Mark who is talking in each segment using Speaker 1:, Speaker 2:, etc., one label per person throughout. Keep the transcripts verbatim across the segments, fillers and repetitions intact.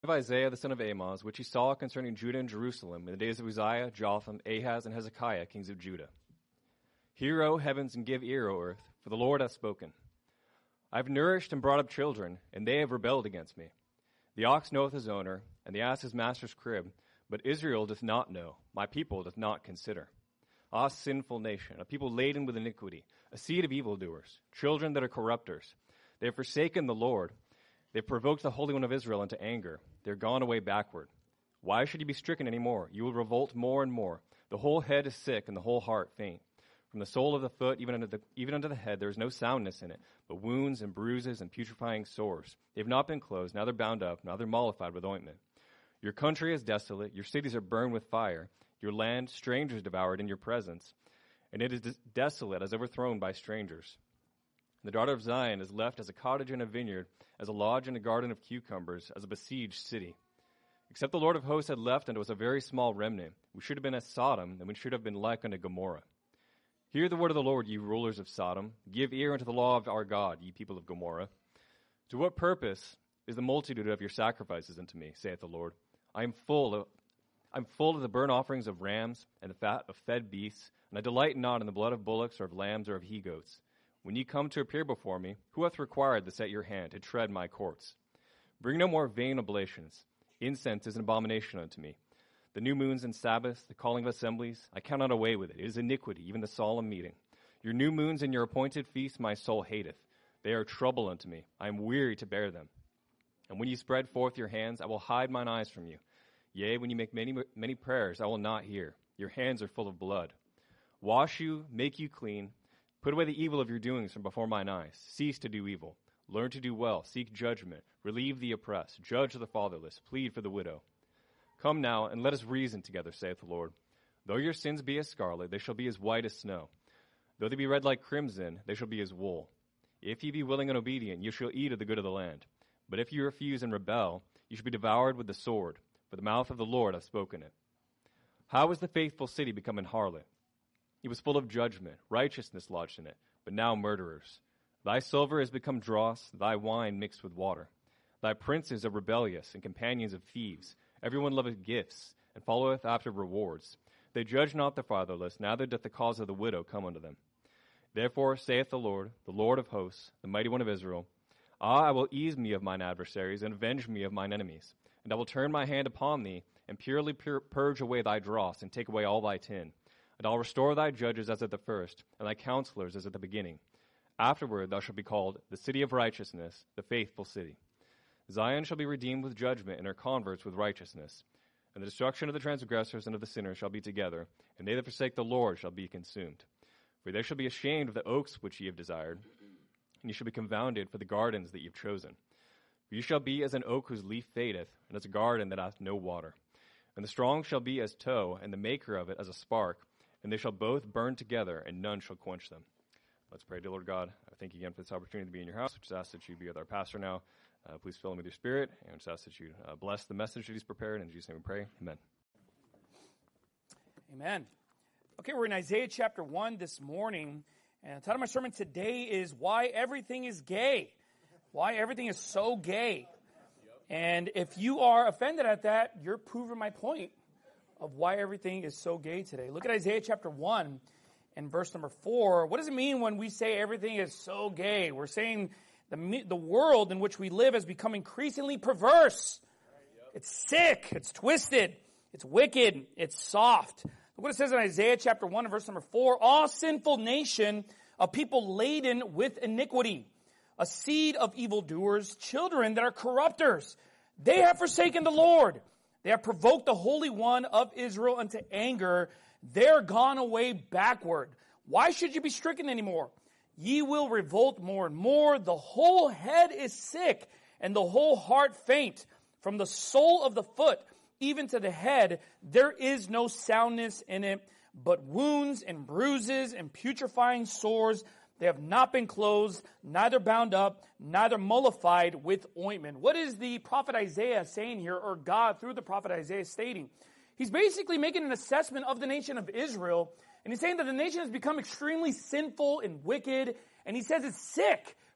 Speaker 1: Isaiah the son of Amoz, which he saw concerning Judah and Jerusalem in the days of Uzziah, Jotham, Ahaz, and Hezekiah, kings of Judah. Hear, O heavens, and give ear, O earth, for the Lord hath spoken. I have nourished and brought up children, and they have rebelled against me. The ox knoweth his owner, and the ass his master's crib, but Israel doth not know, my people doth not consider. Ah, sinful nation, a people laden with iniquity, a seed of evildoers, children that are corrupters. They have forsaken the Lord. They have provoked the Holy One of Israel into anger. They are gone away backward. Why should you be stricken any more? You will revolt more and more. The whole head is sick, and the whole heart faint. From the sole of the foot, even unto the, even unto the head, there is no soundness in it, but wounds and bruises and putrefying sores. They have not been closed, neither bound up, neither mollified with ointment. Your country is desolate, your cities are burned with fire, your land strangers devoured in your presence, and it is des- desolate as overthrown by strangers. The daughter of Zion is left as a cottage in a vineyard, as a lodge in a garden of cucumbers, as a besieged city. Except the Lord of hosts had left unto us a very small remnant, we should have been as Sodom, and we should have been like unto Gomorrah. Hear the word of the Lord, ye rulers of Sodom. Give ear unto the law of our God, ye people of Gomorrah. To what purpose is the multitude of your sacrifices unto me, saith the Lord? I am full of, I am full of the burnt offerings of rams and the fat of fed beasts, and I delight not in the blood of bullocks or of lambs or of he-goats. When ye come to appear before me, who hath required this at your hand to tread my courts? Bring no more vain oblations. Incense is an abomination unto me. The new moons and Sabbaths, the calling of assemblies, I cannot away with it. It is iniquity, even the solemn meeting. Your new moons and your appointed feasts my soul hateth. They are trouble unto me. I am weary to bear them. And when ye spread forth your hands, I will hide mine eyes from you. Yea, when you make many many prayers, I will not hear. Your hands are full of blood. Wash you, make you clean. Put away the evil of your doings from before mine eyes. Cease to do evil. Learn to do well. Seek judgment. Relieve the oppressed. Judge the fatherless. Plead for the widow. Come now, and let us reason together, saith the Lord. Though your sins be as scarlet, they shall be as white as snow. Though they be red like crimson, they shall be as wool. If ye be willing and obedient, you shall eat of the good of the land. But if you refuse and rebel, you shall be devoured with the sword, for the mouth of the Lord hath spoken it. How is the faithful city become an harlot? It was full of judgment, righteousness lodged in it, but now murderers. Thy silver is become dross, thy wine mixed with water. Thy princes are rebellious, and companions of thieves. Everyone loveth gifts, and followeth after rewards. They judge not the fatherless, neither doth the cause of the widow come unto them. Therefore saith the Lord, the Lord of hosts, the mighty one of Israel, Ah, I will ease me of mine adversaries, and avenge me of mine enemies. And I will turn my hand upon thee, and purely pur- purge away thy dross, and take away all thy tin. And I'll restore thy judges as at the first, and thy counselors as at the beginning. Afterward thou shalt be called the city of righteousness, the faithful city. Zion shall be redeemed with judgment, and her converts with righteousness. And the destruction of the transgressors and of the sinners shall be together, and they that forsake the Lord shall be consumed. For they shall be ashamed of the oaks which ye have desired, and ye shall be confounded for the gardens that ye have chosen. For ye shall be as an oak whose leaf fadeth, and as a garden that hath no water. And the strong shall be as tow, and the maker of it as a spark, and they shall both burn together, and none shall quench them. Let's pray. Dear Lord God, I thank you again for this opportunity to be in your house. I just ask that you be with our pastor now. Uh, please fill him with your spirit, and just ask that you uh, bless the message that he's prepared. In Jesus' name we pray. Amen.
Speaker 2: Amen. Okay, we're in Isaiah chapter one this morning, and the title of my sermon today is Why Everything is Gay. Why everything is so gay. And if you are offended at that, you're proving my point of why everything is so gay today. Look at Isaiah chapter one and verse number four. What does it mean when we say everything is so gay? We're saying the, the world in which we live has become increasingly perverse. It's sick. It's twisted. It's wicked. It's soft. Look what it says in Isaiah chapter one and verse number four. All sinful nation, a people laden with iniquity, a seed of evildoers, children that are corrupters. They have forsaken the Lord. They have provoked the Holy One of Israel unto anger. They're gone away backward. Why should you be stricken anymore? Ye will revolt more and more. The whole head is sick, and the whole heart faint. From the sole of the foot even to the head, there is no soundness in it, but wounds and bruises and putrefying sores. They have not been closed, neither bound up, neither mollified with ointment. What is the prophet Isaiah saying here, or God through the prophet Isaiah stating? He's basically making an assessment of the nation of Israel, and he's saying that the nation has become extremely sinful and wicked, and he says it's sick.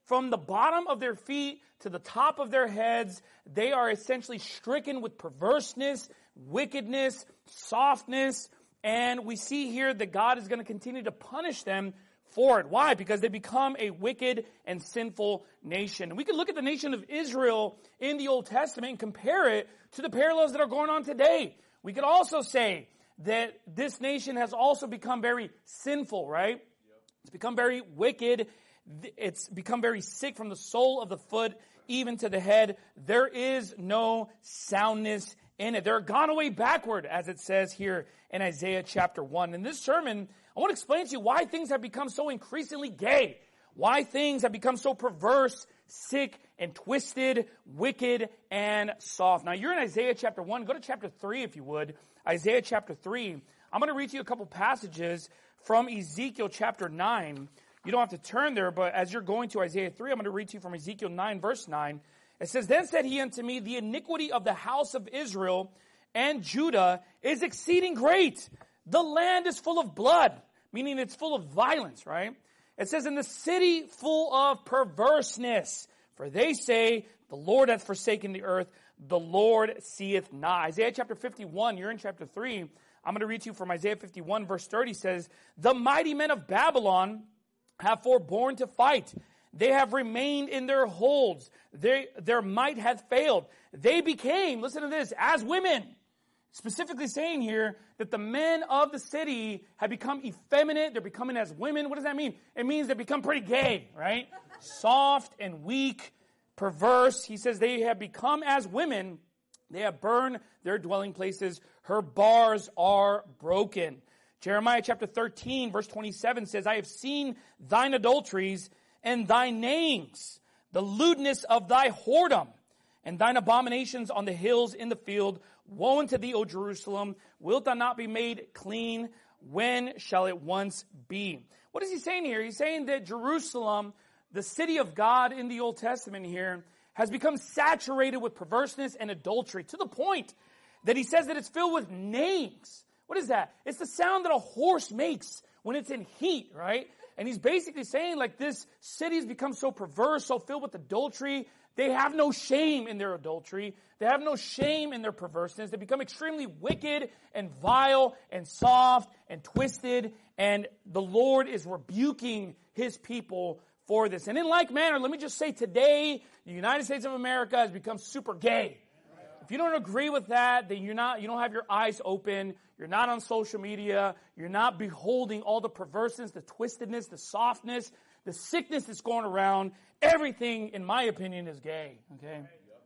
Speaker 2: from the bottom of their feet to the top of their heads, they are essentially stricken with perverseness, wickedness, softness, and we see here that God is going to continue to punish them for it. Why? Because they become a wicked and sinful nation. And we can look at the nation of Israel in the Old Testament and compare it to the parallels that are going on today. We could also say that this nation has also become very sinful, right? Yep. It's become very wicked. It's become very sick from the sole of the foot even to the head. There is no soundness in it. They're gone away backward, as it says here in Isaiah chapter one. In this sermon, I want to explain to you why things have become so increasingly gay, why things have become so perverse, sick, and twisted, wicked, and soft. Now, you're in Isaiah chapter one. Go to chapter three, if you would. Isaiah chapter three. I'm going to read to you a couple passages from Ezekiel chapter nine. You don't have to turn there, but as you're going to Isaiah three, I'm going to read to you from Ezekiel nine, verse nine. It says, "Then said he unto me, the iniquity of the house of Israel and Judah is exceeding great. The land is full of blood," meaning it's full of violence, right? It says, "in the city full of perverseness. For they say, the Lord hath forsaken the earth, the Lord seeth not." Isaiah chapter fifty-one, you're in chapter three. I'm going to read to you from Isaiah fifty-one, verse thirty says, "The mighty men of Babylon have forborne to fight. They have remained in their holds. They, their might hath failed. They became," listen to this, "as women." Specifically saying here that the men of the city have become effeminate. They're becoming as women. What does that mean? It means they become pretty gay, right? Soft and weak, perverse. He says they have become as women. They have burned their dwelling places. Her bars are broken. Jeremiah chapter thirteen, verse twenty-seven says, "I have seen thine adulteries and thy names, the lewdness of thy whoredom, and thine abominations on the hills in the field. Woe unto thee, O Jerusalem! Wilt thou not be made clean? When shall it once be?" What is he saying here? He's saying that Jerusalem, the city of God in the Old Testament here, has become saturated with perverseness and adultery to the point that he says that it's filled with neighings. What is that? It's the sound that a horse makes when it's in heat, right? And he's basically saying, like, this city has become so perverse, so filled with adultery. They have no shame in their adultery. They have no shame in their perverseness. They become extremely wicked and vile and soft and twisted. And the Lord is rebuking his people for this. And in like manner, let me just say today, the United States of America has become super gay. If you don't agree with that, then you're not, you don't have your eyes open. You're not on social media. You're not beholding all the perverseness, the twistedness, the softness, the sickness that's going around. Everything, in my opinion, is gay. Okay.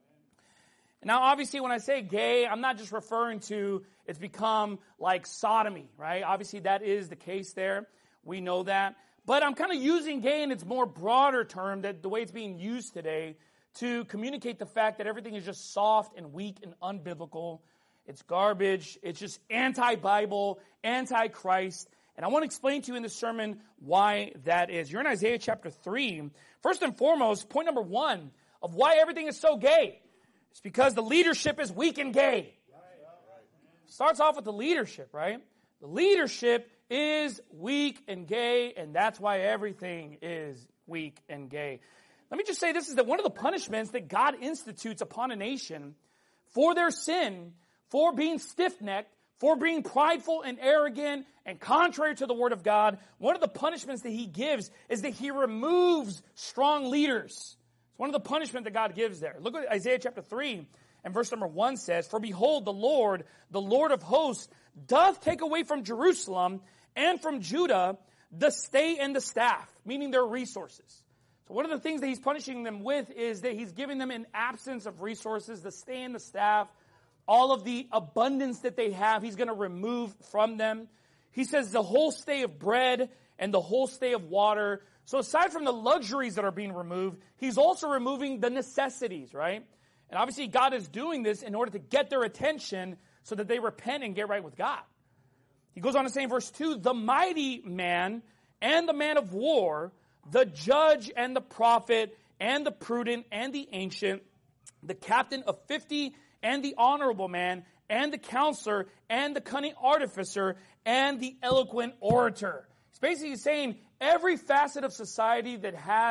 Speaker 2: Now, obviously, when I say gay, I'm not just referring to it's become like sodomy, right? Obviously, that is the case there. We know that. But I'm kind of using gay in its more broader term, that the way it's being used today, to communicate the fact that everything is just soft and weak and unbiblical. It's garbage. It's just anti-Bible, anti-Christ. And I want to explain to you in this sermon why that is. You're in Isaiah chapter three. First and foremost, point number one of why everything is so gay. It's because the leadership is weak and gay. Starts off with the leadership, right? The leadership is weak and gay, and that's why everything is weak and gay. Let me just say this is that one of the punishments that God institutes upon a nation for their sin, for being stiff-necked, for being prideful and arrogant and contrary to the word of God, one of the punishments that he gives is that he removes strong leaders. It's one of the punishments that God gives there. Look what Isaiah chapter three and verse number one says, "For behold, the Lord, the Lord of hosts, doth take away from Jerusalem and from Judah the stay and the staff," meaning their resources. So one of the things that he's punishing them with is that he's giving them an absence of resources, the stay and the staff. All of the abundance that they have, he's going to remove from them. He says the whole stay of bread and the whole stay of water. So aside from the luxuries that are being removed, he's also removing the necessities, right? And obviously God is doing this in order to get their attention so that they repent and get right with God. He goes on to say in verse two, "The mighty man and the man of war, the judge and the prophet and the prudent and the ancient, the captain of fifty and the honorable man, and the counselor, and the cunning artificer, and the eloquent orator." He's basically saying every facet of society that has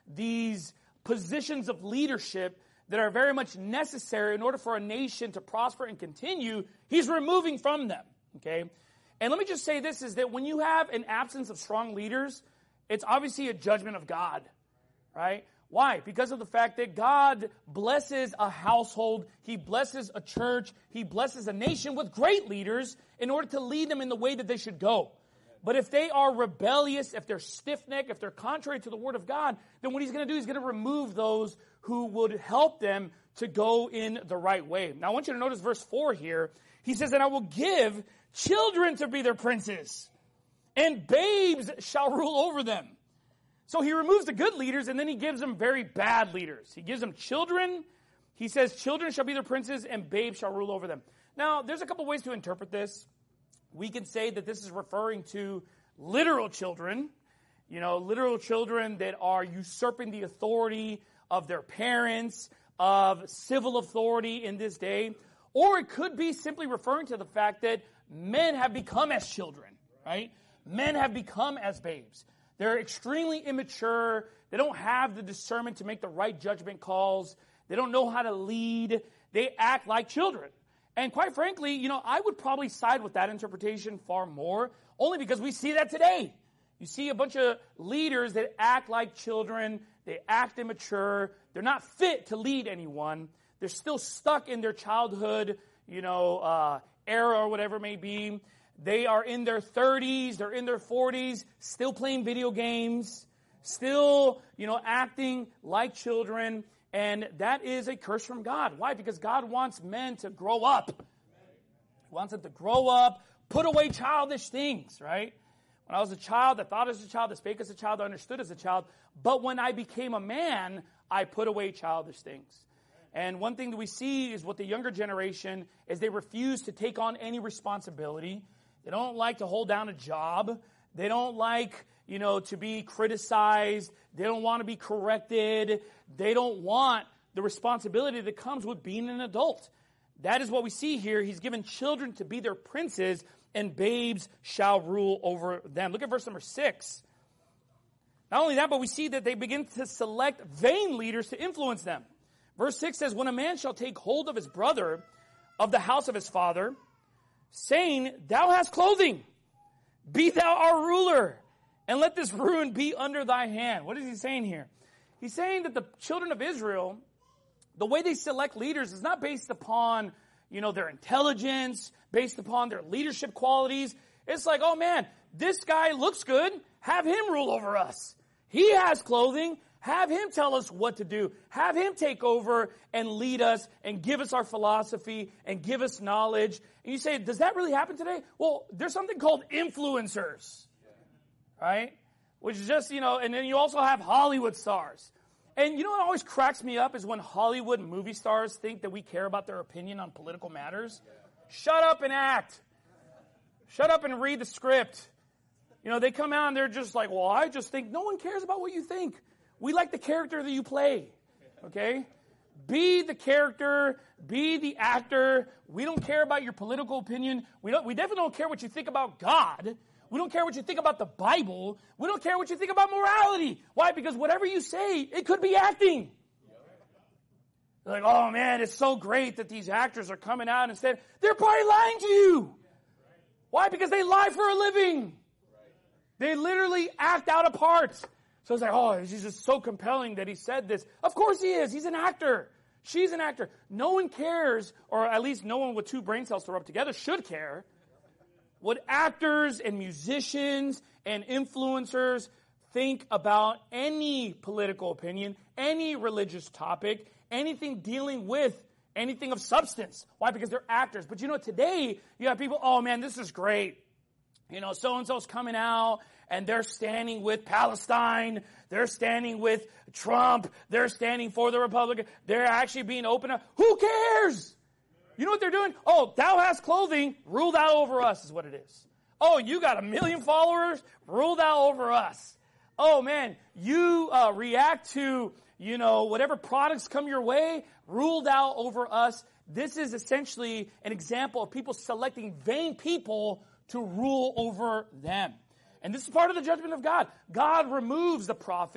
Speaker 2: these positions of leadership that are very much necessary in order for a nation to prosper and continue, he's removing from them, okay? And let me just say this, is that when you have an absence of strong leaders, it's obviously a judgment of God, right? Why? Because of the fact that God blesses a household, he blesses a church, he blesses a nation with great leaders in order to lead them in the way that they should go. But if they are rebellious, if they're stiff-necked, if they're contrary to the Word of God, then what he's going to do, he's going to remove those who would help them to go in the right way. Now I want you to notice verse four here. He says, and I will give children to be their princes, and babes shall rule over them. So he removes the good leaders, and then he gives them very bad leaders. He gives them children. He says, children shall be their princes, and babes shall rule over them. Now, there's a couple ways to interpret this. We can say that this is referring to literal children, you know, literal children that are usurping the authority of their parents, of civil authority in this day. Or it could be simply referring to the fact that men have become as children, right? Men have become as babes. They're extremely immature. They don't have the discernment to make the right judgment calls. They don't know how to lead. They act like children. And quite frankly, you know, I would probably side with that interpretation far more, only because we see that today. You see a bunch of leaders that act like children. They act immature. They're not fit to lead anyone. They're still stuck in their childhood, you know, uh, era or whatever it may be. They are in their thirties, they're in their forties, still playing video games, still, you know, acting like children. And that is a curse from God. Why? Because God wants men to grow up. He wants them to grow up, put away childish things, right? When I was a child, I thought as a child, I spake as a child, I understood as a child. But when I became a man, I put away childish things. And one thing that we see is what the younger generation is they refuse to take on any responsibility. They don't like to hold down a job. They don't like, you know, to be criticized. They don't want to be corrected. They don't want the responsibility that comes with being an adult. That is what we see here. He's given children to be their princes, and babes shall rule over them. Look at verse number six. Not only that, but we see that they begin to select vain leaders to influence them. Verse six says, when a man shall take hold of his brother of the house of his father, saying, thou hast clothing, be thou our ruler, and let this ruin be under thy hand. What is he saying here? He's saying that the children of Israel, the way they select leaders is not based upon, you know, their intelligence, based upon their leadership qualities. It's like, oh man, this guy looks good, have him rule over us. He has clothing, have him tell us what to do. Have him take over and lead us and give us our philosophy and give us knowledge. And you say, does that really happen today? Well, there's something called influencers, right? Which is just, you know, and then you also have Hollywood stars. And you know what always cracks me up is when Hollywood movie stars think that we care about their opinion on political matters. Shut up and act. Shut up and read the script. You know, they come out and they're just like, well, I just think no one cares about what you think. We like the character that you play, okay? Be the character, be the actor. We don't care about your political opinion. We don't. We definitely don't care what you think about God. We don't care what you think about the Bible. We don't care what you think about morality. Why? Because whatever you say, it could be acting. They're like, oh man, it's so great that these actors are coming out and saying, they're probably lying to you. Why? Because they lie for a living. They literally act out a part. So it's like, oh, he's just so compelling that he said this. Of course he is. He's an actor. She's an actor. No one cares, or at least no one with two brain cells to rub together should care, what actors and musicians and influencers think about any political opinion, any religious topic, anything dealing with anything of substance. Why? Because they're actors. But you know, today, you have people, oh man, this is great. You know, so-and-so's coming out, and they're standing with Palestine. They're standing with Trump. They're standing for the Republican. They're actually being open up. Who cares? You know what they're doing? Oh, thou hast clothing, rule thou over us is what it is. Oh, you got a million followers, rule thou over us. Oh man, you uh, react to, you know, whatever products come your way, rule thou over us. This is essentially an example of people selecting vain people to rule over them. And this is part of the judgment of God. God removes the prophet.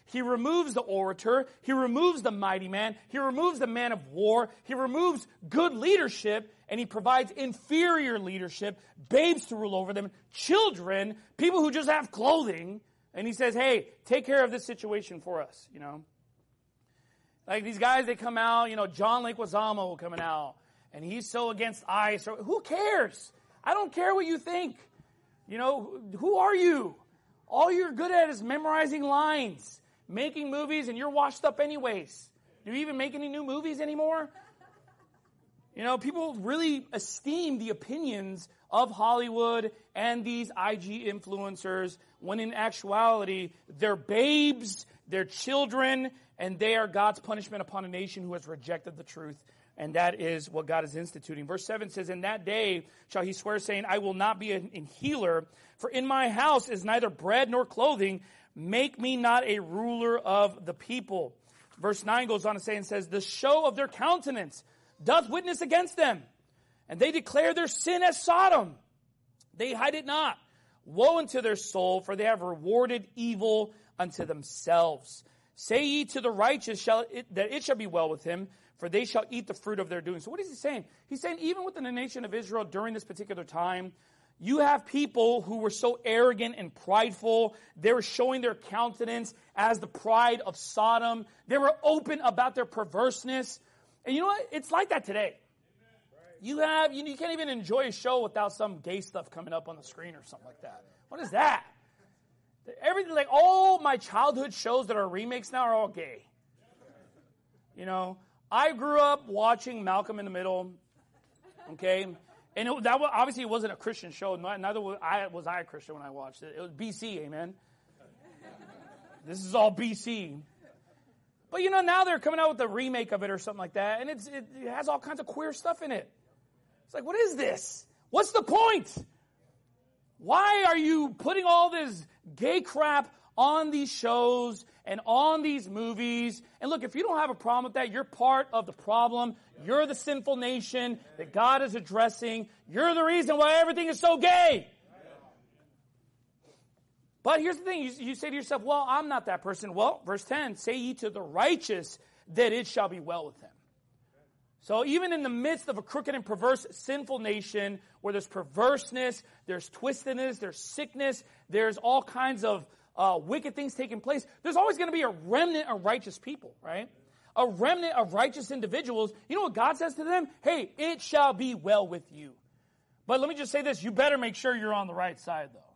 Speaker 2: He removes the orator. He removes the mighty man. He removes the man of war. He removes good leadership, and he provides inferior leadership, babes to rule over them, children, people who just have clothing. And he says, hey, take care of this situation for us, you know. Like these guys, they come out, you know, John Leguizamo coming out, and he's so against ICE. Or, who cares? I don't care what you think. You know, who are you? All you're good at is memorizing lines, making movies, and you're washed up anyways. Do you even make any new movies anymore? You know, people really esteem the opinions of Hollywood and these I G influencers when in actuality, they're babes, they're children, and they are God's punishment upon a nation who has rejected the truth. And that is what God is instituting. Verse seven says, in that day shall he swear, saying, I will not be an, an healer, for in my house is neither bread nor clothing. Make me not a ruler of the people. Verse nine goes on to say and says, the show of their countenance doth witness against them, and they declare their sin as Sodom. They hide it not. Woe unto their soul, for they have rewarded evil unto themselves. Say ye to the righteous shall it, that it shall be well with him, for they shall eat the fruit of their doing. So what is he saying? He's saying even within the nation of Israel during this particular time, you have people who were so arrogant and prideful. They were showing their countenance as the pride of Sodom. They were open about their perverseness. And you know what? It's like that today. You have, you, you can't even enjoy a show without some gay stuff coming up on the screen or something like that. What is that? Everything, like all my childhood shows that are remakes now are all gay. You know, I grew up watching Malcolm in the Middle, okay? And it, that was, obviously it wasn't a Christian show. Neither was I, was I a Christian when I watched it. It was B C, amen? This is all B C. But, you know, now they're coming out with a remake of it or something like that, and it's, it, it has all kinds of queer stuff in it. It's like, what is this? What's the point? Why are you putting all this gay crap on these shows and on these movies? And look, if you don't have a problem with that, you're part of the problem. You're the sinful nation that God is addressing. You're the reason why everything is so gay. But here's the thing. You, you say to yourself, well, I'm not that person. Well, verse ten, say ye to the righteous that it shall be well with him. So even in the midst of a crooked and perverse sinful nation where there's perverseness, there's twistedness, there's sickness, there's all kinds of uh, wicked things taking place, there's always going to be a remnant of righteous people, right? A remnant of righteous individuals. You know what God says to them? Hey, it shall be well with you. But let me just say this. You better make sure you're on the right side, though.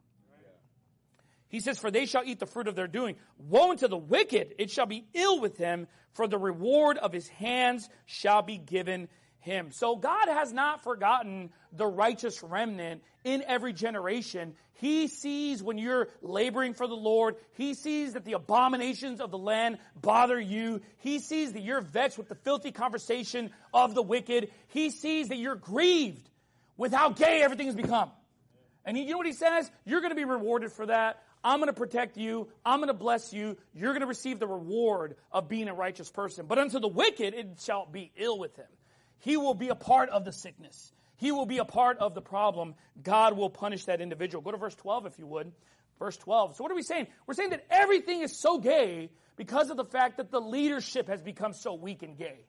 Speaker 2: He says, for they shall eat the fruit of their doing. Woe unto the wicked, it shall be ill with him, for the reward of his hands shall be given him. So God has not forgotten the righteous remnant in every generation. He sees when you're laboring for the Lord. He sees that the abominations of the land bother you. He sees that you're vexed with the filthy conversation of the wicked. He sees that you're grieved with how gay everything has become. And he, you know what he says? You're going to be rewarded for that. I'm going to protect you. I'm going to bless you. You're going to receive the reward of being a righteous person. But unto the wicked, it shall be ill with him. He will be a part of the sickness. He will be a part of the problem. God will punish that individual. Go to verse twelve, if you would. Verse twelve. So what are we saying? We're saying that everything is so gay because of the fact that the leadership has become so weak and gay.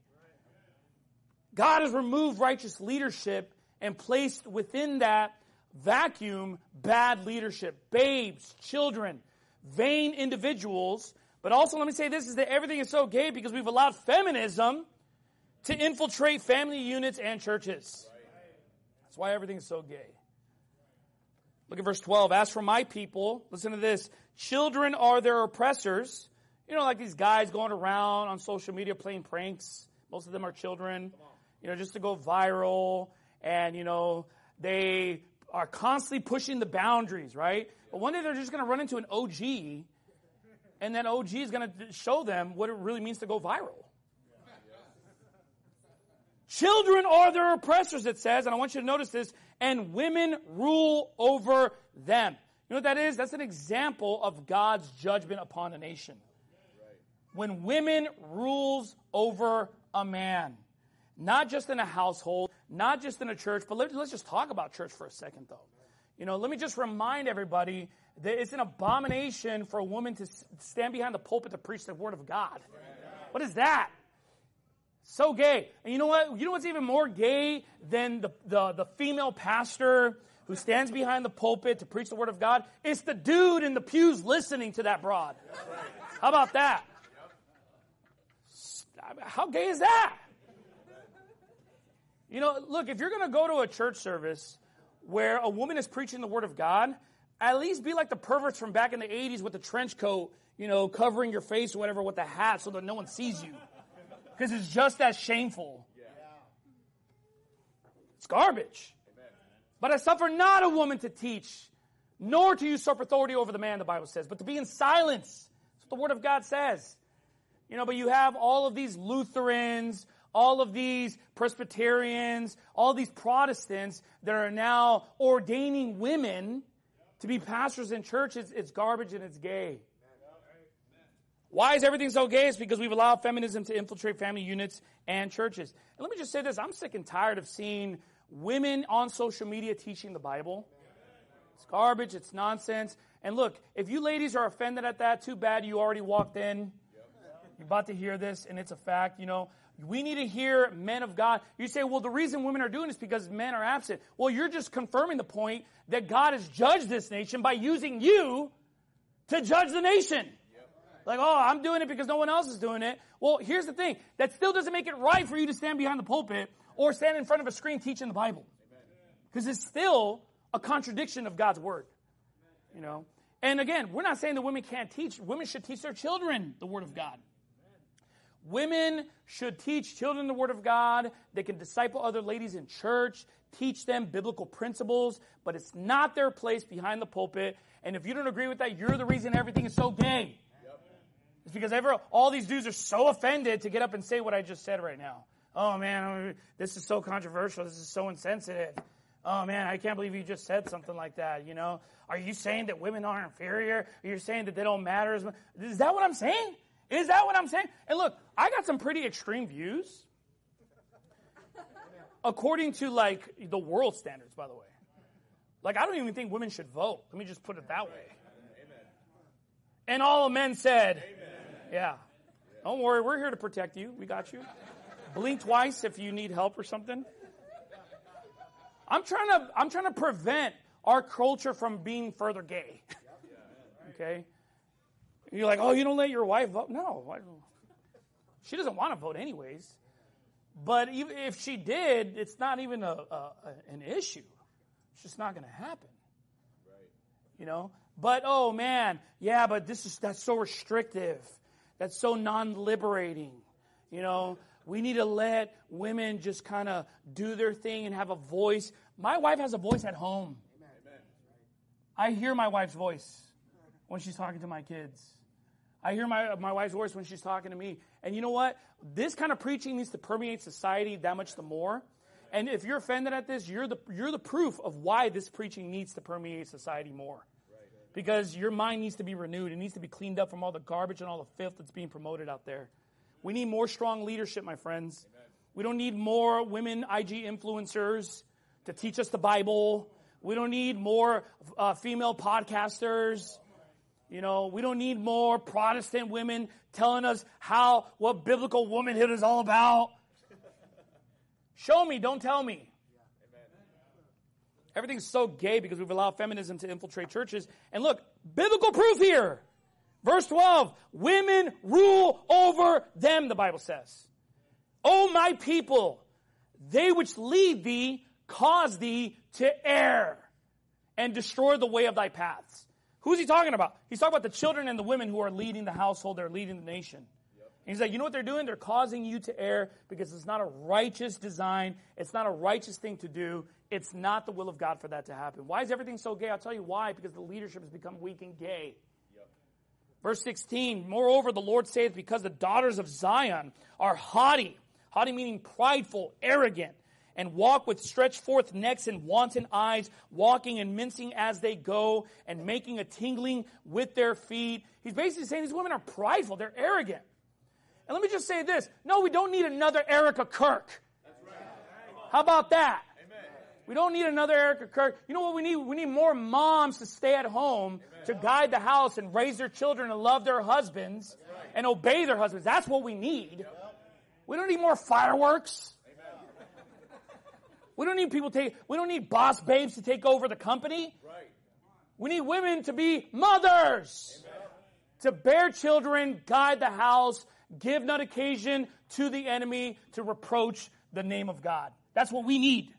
Speaker 2: God has removed righteous leadership and placed within that vacuum bad leadership, babes, children, vain individuals. But also, let me say this, is that everything is so gay because we've allowed feminism to infiltrate family units and churches. That's why everything is so gay. Look at verse twelve. As for my people, listen to this, children are their oppressors. You know, like these guys going around on social media playing pranks. Most of them are children, you know, just to go viral. And, you know, they are constantly pushing the boundaries, right? But one day they're just going to run into an O G, and that O G is going to show them what it really means to go viral. Children are their oppressors, it says, and I want you to notice this, and women rule over them. You know what that is? That's an example of God's judgment upon a nation. When women rules over a man. Not just in a household, not just in a church, but let's just talk about church for a second, though. You know, let me just remind everybody that it's an abomination for a woman to stand behind the pulpit to preach the word of God. What is that? So gay. And you know what? You know what's even more gay than the, the, the female pastor who stands behind the pulpit to preach the word of God? It's the dude in the pews listening to that broad. How about that? How gay is that? You know, look, if you're going to go to a church service where a woman is preaching the word of God, at least be like the perverts from back in the eighties with the trench coat, you know, covering your face or whatever with the hat so that no one sees you. Because it's just as shameful. It's garbage. But I suffer not a woman to teach, nor to usurp authority over the man, the Bible says, but to be in silence. That's what the word of God says. You know, but you have all of these Lutherans, all of these Presbyterians, all these Protestants that are now ordaining women to be pastors in churches. It's garbage and it's gay. Why is everything so gay? It's because we've allowed feminism to infiltrate family units and churches. And let me just say this. I'm sick and tired of seeing women on social media teaching the Bible. It's garbage. It's nonsense. And look, if you ladies are offended at that, too bad. You already walked in. You're about to hear this, and it's a fact. You know, we need to hear men of God. You say, well, the reason women are doing this is because men are absent. Well, you're just confirming the point that God has judged this nation by using you to judge the nation. Like, oh, I'm doing it because no one else is doing it. Well, here's the thing. That still doesn't make it right for you to stand behind the pulpit or stand in front of a screen teaching the Bible. Because it's still a contradiction of God's word. You know? And again, we're not saying that women can't teach. Women should teach their children the word of God. Women should teach children the word of God. They can disciple other ladies in church, teach them biblical principles, but it's not their place behind the pulpit. And if you don't agree with that, you're the reason everything is so gay. It's because ever, all these dudes are so offended to get up and say what I just said right now. Oh, man, this is so controversial. This is so insensitive. Oh, man, I can't believe you just said something like that, you know. Are you saying that women are inferior? Are you saying that they don't matter as much? Is that what I'm saying? Is that what I'm saying? And look, I got some pretty extreme views. According to, like, the world standards, by the way. Like, I don't even think women should vote. Let me just put it that way. And all the men said, amen. Yeah. Don't worry, we're here to protect you. We got you. Blink twice if you need help or something. I'm trying to I'm trying to prevent our culture from being further gay. Okay? And you're like, oh, you don't let your wife vote? No. She doesn't want to vote anyways. But even if she did, it's not even a, a an issue. It's just not going to happen. You know? But, oh, man, yeah, but this is that's so restrictive. That's so non-liberating. You know, we need to let women just kind of do their thing and have a voice. My wife has a voice at home. Amen. I hear my wife's voice when she's talking to my kids. I hear my, my wife's voice when she's talking to me. And you know what? This kind of preaching needs to permeate society that much the more. And if you're offended at this, you're the you're the proof of why this preaching needs to permeate society more. Because your mind needs to be renewed. It needs to be cleaned up from all the garbage and all the filth that's being promoted out there. We need more strong leadership, my friends. Amen. We don't need more women I G influencers to teach us the Bible. We don't need more uh, female podcasters. You know, we don't need more Protestant women telling us how, what biblical womanhood is all about. Show me, don't tell me. Everything's so gay because we've allowed feminism to infiltrate churches. And look, biblical proof here. Verse twelve, women rule over them, the Bible says. O my people, they which lead thee cause thee to err and destroy the way of thy paths. Who's he talking about? He's talking about the children and the women who are leading the household, they're leading the nation. And he's like, you know what they're doing? They're causing you to err because it's not a righteous design. It's not a righteous thing to do. It's not the will of God for that to happen. Why is everything so gay? I'll tell you why. Because the leadership has become weak and gay. Yep. Verse sixteen, moreover, the Lord saith, because the daughters of Zion are haughty. Haughty meaning prideful, arrogant, and walk with stretched forth necks and wanton eyes, walking and mincing as they go, and making a tingling with their feet. He's basically saying these women are prideful. They're arrogant. And let me just say this. No, we don't need another Erica Kirk. That's right. How about that? Amen. We don't need another Erica Kirk. You know what we need? We need more moms to stay at home, Amen. To guide the house and raise their children and love their husbands right. And obey their husbands. That's what we need. Yep. We don't need more fireworks. Amen. We don't need people take. We don't need boss babes to take over the company. Right. We need women to be mothers, Amen. To bear children, guide the house, give not occasion to the enemy to reproach the name of God. That's what we need.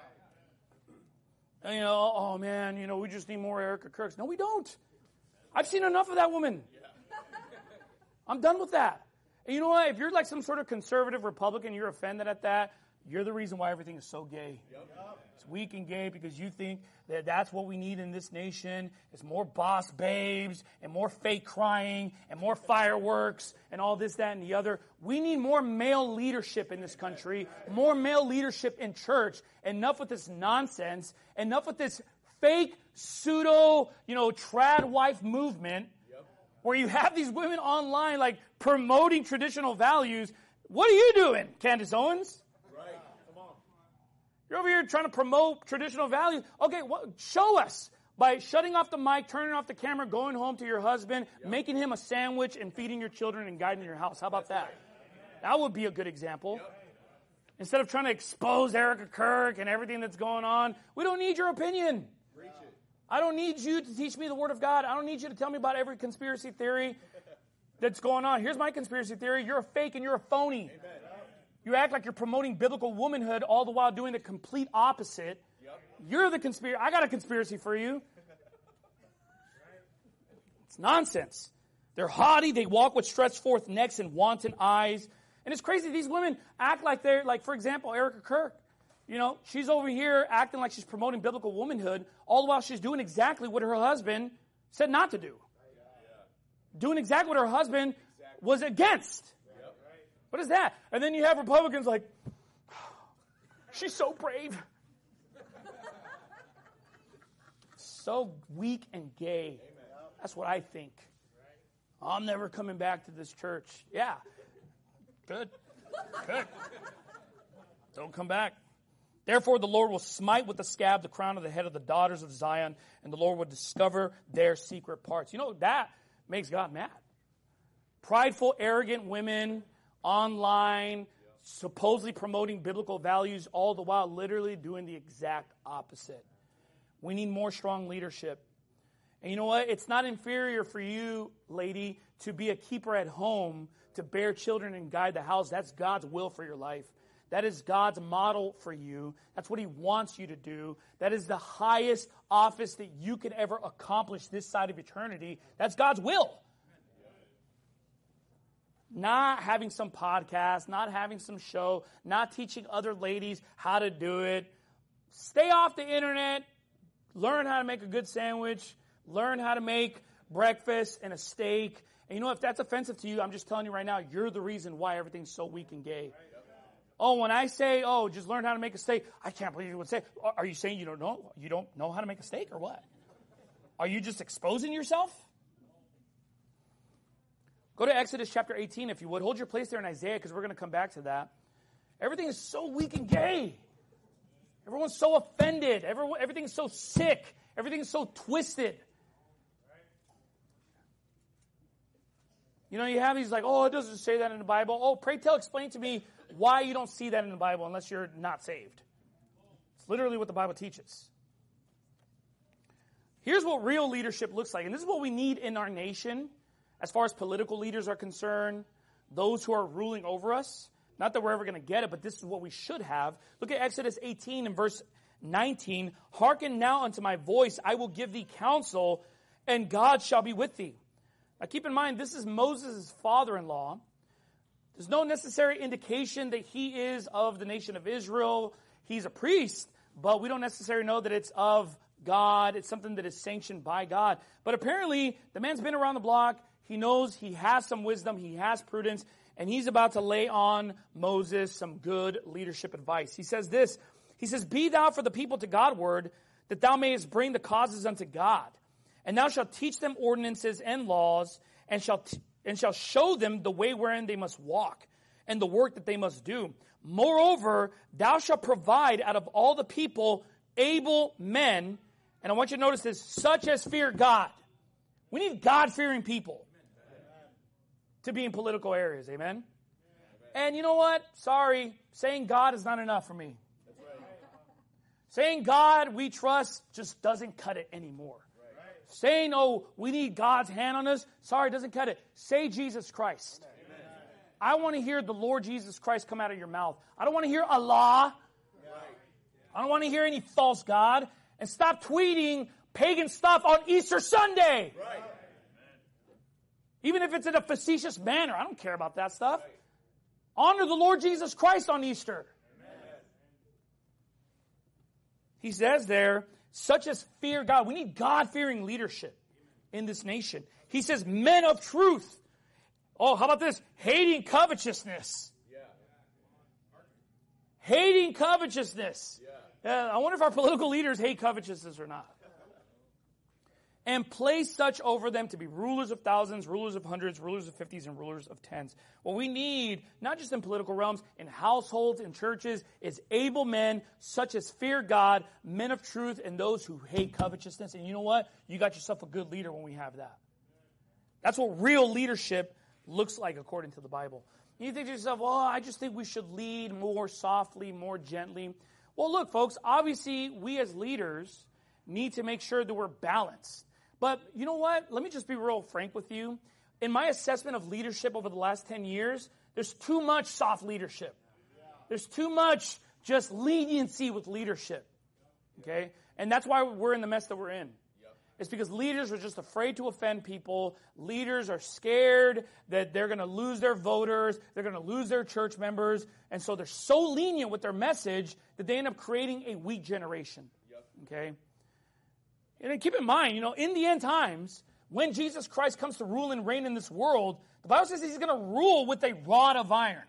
Speaker 2: And, you know, oh man, you know, we just need more Erica Kirks. No, we don't. I've seen enough of that woman. I'm done with that. And you know what? If you're like some sort of conservative Republican, you're offended at that, you're the reason why everything is so gay. Yep. It's weak and gay because you think that that's what we need in this nation. It's more boss babes and more fake crying and more fireworks and all this, that, and the other. We need more male leadership in this country, more male leadership in church. Enough with this nonsense. Enough with this fake, pseudo, you know, trad wife movement where you have these women online like promoting traditional values. What are you doing, Candace Owens? You're over here trying to promote traditional values. Okay, well, show us by shutting off the mic, turning off the camera, going home to your husband, yep. Making him a sandwich and feeding your children and guiding your house. How about that? That would be a good example. Yep. Instead of trying to expose Erica Kirk and everything that's going on, we don't need your opinion. Preach it. I don't need you to teach me the Word of God. I don't need you to tell me about every conspiracy theory that's going on. Here's my conspiracy theory. You're a fake and you're a phony. Amen. You act like you're promoting biblical womanhood all the while doing the complete opposite. Yep. You're the conspiracy. I got a conspiracy for you. It's nonsense. They're haughty. They walk with stretched forth necks and wanton eyes. And it's crazy. These women act like they're, like, for example, Erica Kirk. You know, she's over here acting like she's promoting biblical womanhood all the while she's doing exactly what her husband said not to do. Doing exactly what her husband was against. What is that? And then you have Republicans like, she's so brave. So weak and gay. That's what I think. I'm never coming back to this church. Yeah. Good. Good. Don't come back. Therefore, the Lord will smite with the scab the crown of the head of the daughters of Zion, and the Lord will discover their secret parts. You know, that makes God mad. Prideful, arrogant women online, supposedly promoting biblical values, all the while literally doing the exact opposite. We need more strong leadership. And you know what? It's not inferior for you, lady, to be a keeper at home, to bear children and guide the house. That's God's will for your life. That is God's model for you. That's what He wants you to do. That is the highest office that you could ever accomplish this side of eternity. That's God's will. Not having some podcast, not having some show, not teaching other ladies how to do it. Stay off the internet. Learn how to make a good sandwich. Learn how to make breakfast and a steak. And you know, if that's offensive to you, I'm just telling you right now, you're the reason why everything's so weak and gay. Oh, when I say, oh, just learn how to make a steak, I can't believe you would say, are you saying you don't know, you don't know how to make a steak or what? Are you just exposing yourself? Go to Exodus chapter eighteen, if you would. Hold your place there in Isaiah, because we're going to come back to that. Everything is so weak and gay. Everyone's so offended. Everyone, everything is so sick. Everything is so twisted. You know, you have these like, oh, it doesn't say that in the Bible. Oh, pray tell, explain to me why you don't see that in the Bible unless you're not saved. It's literally what the Bible teaches. Here's what real leadership looks like. And this is what we need in our nation as far as political leaders are concerned, those who are ruling over us. Not that we're ever going to get it, but this is what we should have. Look at Exodus eighteen and verse nineteen. Hearken now unto my voice, I will give thee counsel, and God shall be with thee. Now keep in mind, this is Moses' father-in-law. There's no necessary indication that he is of the nation of Israel. He's a priest, but we don't necessarily know that it's of God. It's something that is sanctioned by God. But apparently, the man's been around the block. He knows he has some wisdom. He has prudence. And he's about to lay on Moses some good leadership advice. He says this. He says, be thou for the people to Godward, that thou mayest bring the causes unto God. And thou shalt teach them ordinances and laws, and shall t- and shall show them the way wherein they must walk, and the work that they must do. Moreover, thou shalt provide out of all the people able men, and I want you to notice this, such as fear God. We need God-fearing people to be in political areas, amen? And you know what? Sorry, saying God is not enough for me. Saying God we trust just doesn't cut it anymore. Saying, oh, we need God's hand on us, sorry, doesn't cut it. Say Jesus Christ. I want to hear the Lord Jesus Christ come out of your mouth. I don't want to hear Allah. I don't want to hear any false God. And stop tweeting pagan stuff on Easter Sunday. Right. Even if it's in a facetious manner. I don't care about that stuff. Right. Honor the Lord Jesus Christ on Easter. Amen. He says there, such as fear God. We need God-fearing leadership in this nation. He says, men of truth. Oh, how about this? Hating covetousness. Yeah. Hating covetousness. Yeah. Uh, I wonder if our political leaders hate covetousness or not. And place such over them to be rulers of thousands, rulers of hundreds, rulers of fifties, and rulers of tens. What we need, not just in political realms, in households, in churches, is able men such as fear God, men of truth, and those who hate covetousness. And you know what? You got yourself a good leader when we have that. That's what real leadership looks like according to the Bible. And you think to yourself, well, I just think we should lead more softly, more gently. Well, look, folks, obviously we as leaders need to make sure that we're balanced. But you know what? Let me just be real frank with you. In my assessment of leadership over the last ten years, there's too much soft leadership. There's too much just leniency with leadership. Okay? And that's why we're in the mess that we're in. It's because leaders are just afraid to offend people. Leaders are scared that they're going to lose their voters. They're going to lose their church members. And so they're so lenient with their message that they end up creating a weak generation. Okay? And then keep in mind, you know, in the end times, when Jesus Christ comes to rule and reign in this world, the Bible says he's going to rule with a rod of iron.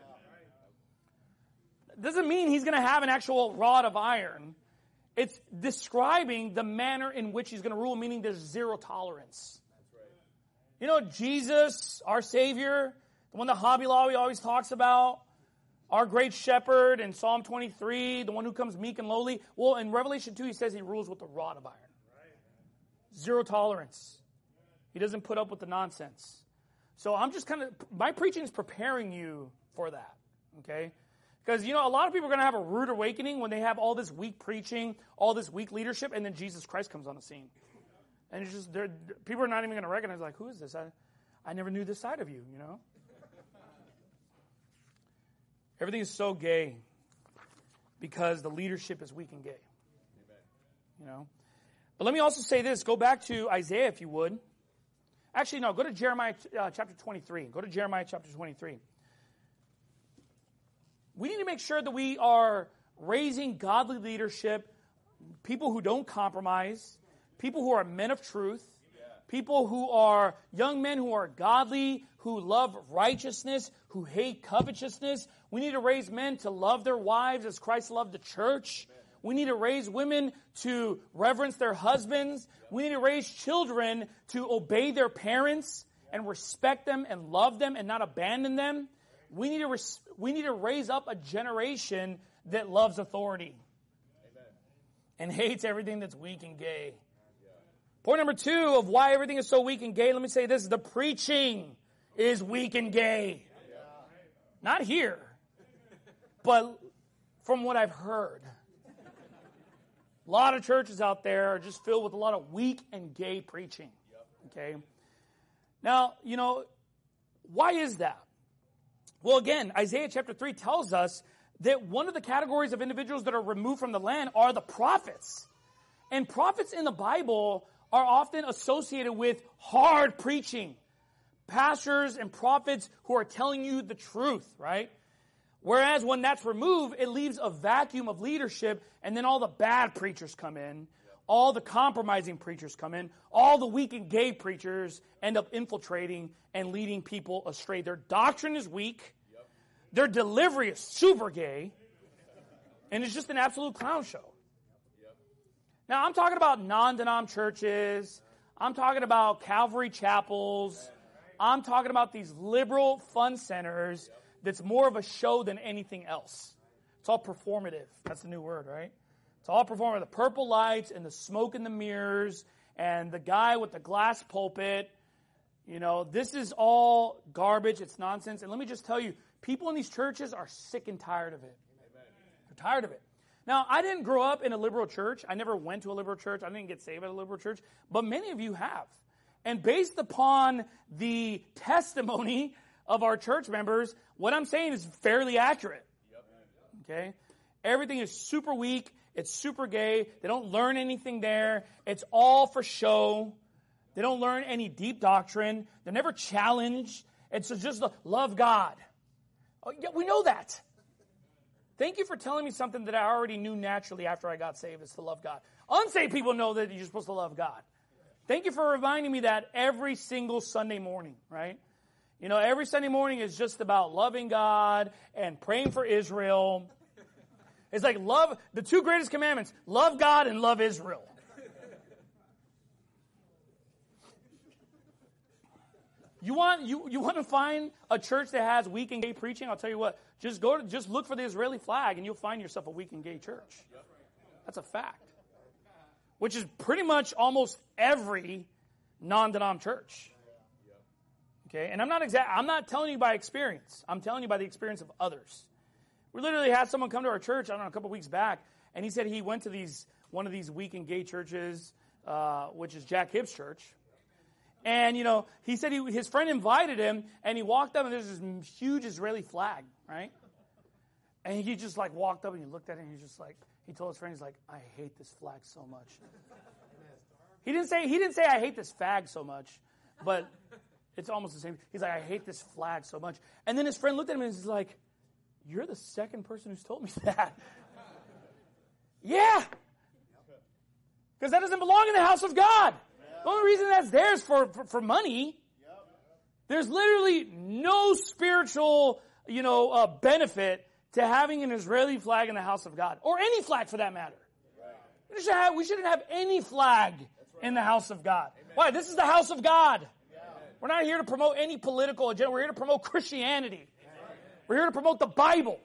Speaker 2: It doesn't mean he's going to have an actual rod of iron. It's describing the manner in which he's going to rule, meaning there's zero tolerance. You know, Jesus, our Savior, the one that Hobby Lobby always talks about, our great shepherd in Psalm twenty-three, the one who comes meek and lowly. Well, in Revelation two, he says he rules with a rod of iron. Zero tolerance. He doesn't put up with the nonsense. So I'm just kind of, my preaching is preparing you for that, okay? Because, you know, a lot of people are going to have a rude awakening when they have all this weak preaching, all this weak leadership, and then Jesus Christ comes on the scene. And it's just, people are not even going to recognize, like, who is this? I, I never knew this side of you, you know? Everything is so gay because the leadership is weak and gay. You know? But let me also say this. Go back to Isaiah, if you would. Actually, no. Go to Jeremiah uh, chapter twenty-three. Go to Jeremiah chapter twenty-three. We need to make sure that we are raising godly leadership, people who don't compromise, people who are men of truth, people who are young men who are godly, who love righteousness, who hate covetousness. We need to raise men to love their wives as Christ loved the church. We need to raise women to reverence their husbands. We need to raise children to obey their parents and respect them and love them and not abandon them. We need to res- we need to raise up a generation that loves authority. Amen. And hates everything that's weak and gay. Yeah. Point number two of why everything is so weak and gay, let me say this, the preaching is weak and gay. Yeah. Not here, but from what I've heard. A lot of churches out there are just filled with a lot of weak and gay preaching. Okay? Now, you know, why is that? Well, again, Isaiah chapter three tells us that one of the categories of individuals that are removed from the land are the prophets. And prophets in the Bible are often associated with hard preaching. Pastors and prophets who are telling you the truth, right? Whereas when that's removed, it leaves a vacuum of leadership, and then all the bad preachers come in, all the compromising preachers come in, all the weak and gay preachers end up infiltrating and leading people astray. Their doctrine is weak, their delivery is super gay, and it's just an absolute clown show. Now, I'm talking about non-denom churches, I'm talking about Calvary chapels, I'm talking about these liberal fun centers that's more of a show than anything else. It's all performative. That's the new word, right? It's all performative. The purple lights and the smoke in the mirrors and the guy with the glass pulpit. You know, this is all garbage. It's nonsense. And let me just tell you, people in these churches are sick and tired of it. They're tired of it. Now, I didn't grow up in a liberal church. I never went to a liberal church. I didn't get saved at a liberal church. But many of you have. And based upon the testimony of our church members, what I'm saying is fairly accurate. Okay? Everything is super weak. It's super gay. They don't learn anything there. It's all for show. They don't learn any deep doctrine. They're never challenged. It's just love God. Oh, yeah, we know that. Thank you for telling me something that I already knew naturally after I got saved, is to love God. Unsaved people know that you're supposed to love God. Thank you for reminding me that every single Sunday morning, right? You know, every Sunday morning is just about loving God and praying for Israel. It's like love, the two greatest commandments, love God and love Israel. You want you you want to find a church that has weak and gay preaching? I'll tell you what. Just go to just look for the Israeli flag, and you'll find yourself a weak and gay church. That's a fact. Which is pretty much almost every non-denom church. Okay, and I'm not exact. I'm not telling you by experience. I'm telling you by the experience of others. We literally had someone come to our church, I don't know, a couple weeks back, and he said he went to these one of these weak and gay churches, uh, which is Jack Hibbs' church. And, you know, he said he, his friend invited him, and he walked up, and there's this huge Israeli flag, right? And he just, like, walked up, and he looked at it, and he just, like, he told his friend, he's like, I hate this flag so much. He didn't say, he didn't say, I hate this fag so much, but it's almost the same. He's like, I hate this flag so much. And then his friend looked at him, and he's like, you're the second person who's told me that. Yeah. Because that doesn't belong in the house of God. The only reason that's there is for, for, for money. There's literally no spiritual, you know, uh, benefit to having an Israeli flag in the house of God. Or any flag for that matter. We, should have, we shouldn't have any flag in the house of God. Why? This is the house of God. We're not here to promote any political agenda. We're here to promote Christianity. We're here to promote the Bible.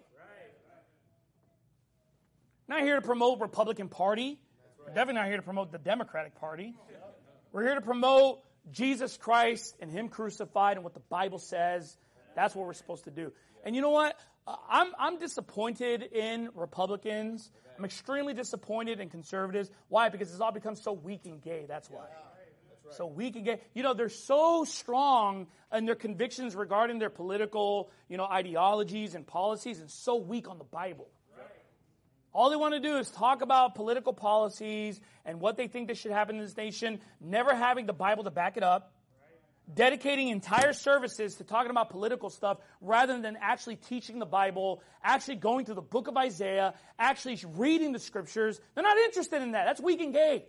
Speaker 2: We're not here to promote Republican Party. We're definitely not here to promote the Democratic Party. We're here to promote Jesus Christ and Him crucified and what the Bible says. That's what we're supposed to do. And you know what? I'm, I'm disappointed in Republicans. I'm extremely disappointed in conservatives. Why? Because it's all become so weak and gay. That's why. So weak and gay. You know, they're so strong in their convictions regarding their political, you know, ideologies and policies, and so weak on the Bible. All they want to do is talk about political policies and what they think that should happen in this nation, never having the Bible to back it up, dedicating entire services to talking about political stuff rather than actually teaching the Bible, actually going through the book of Isaiah, actually reading the scriptures. They're not interested in that. That's weak and gay.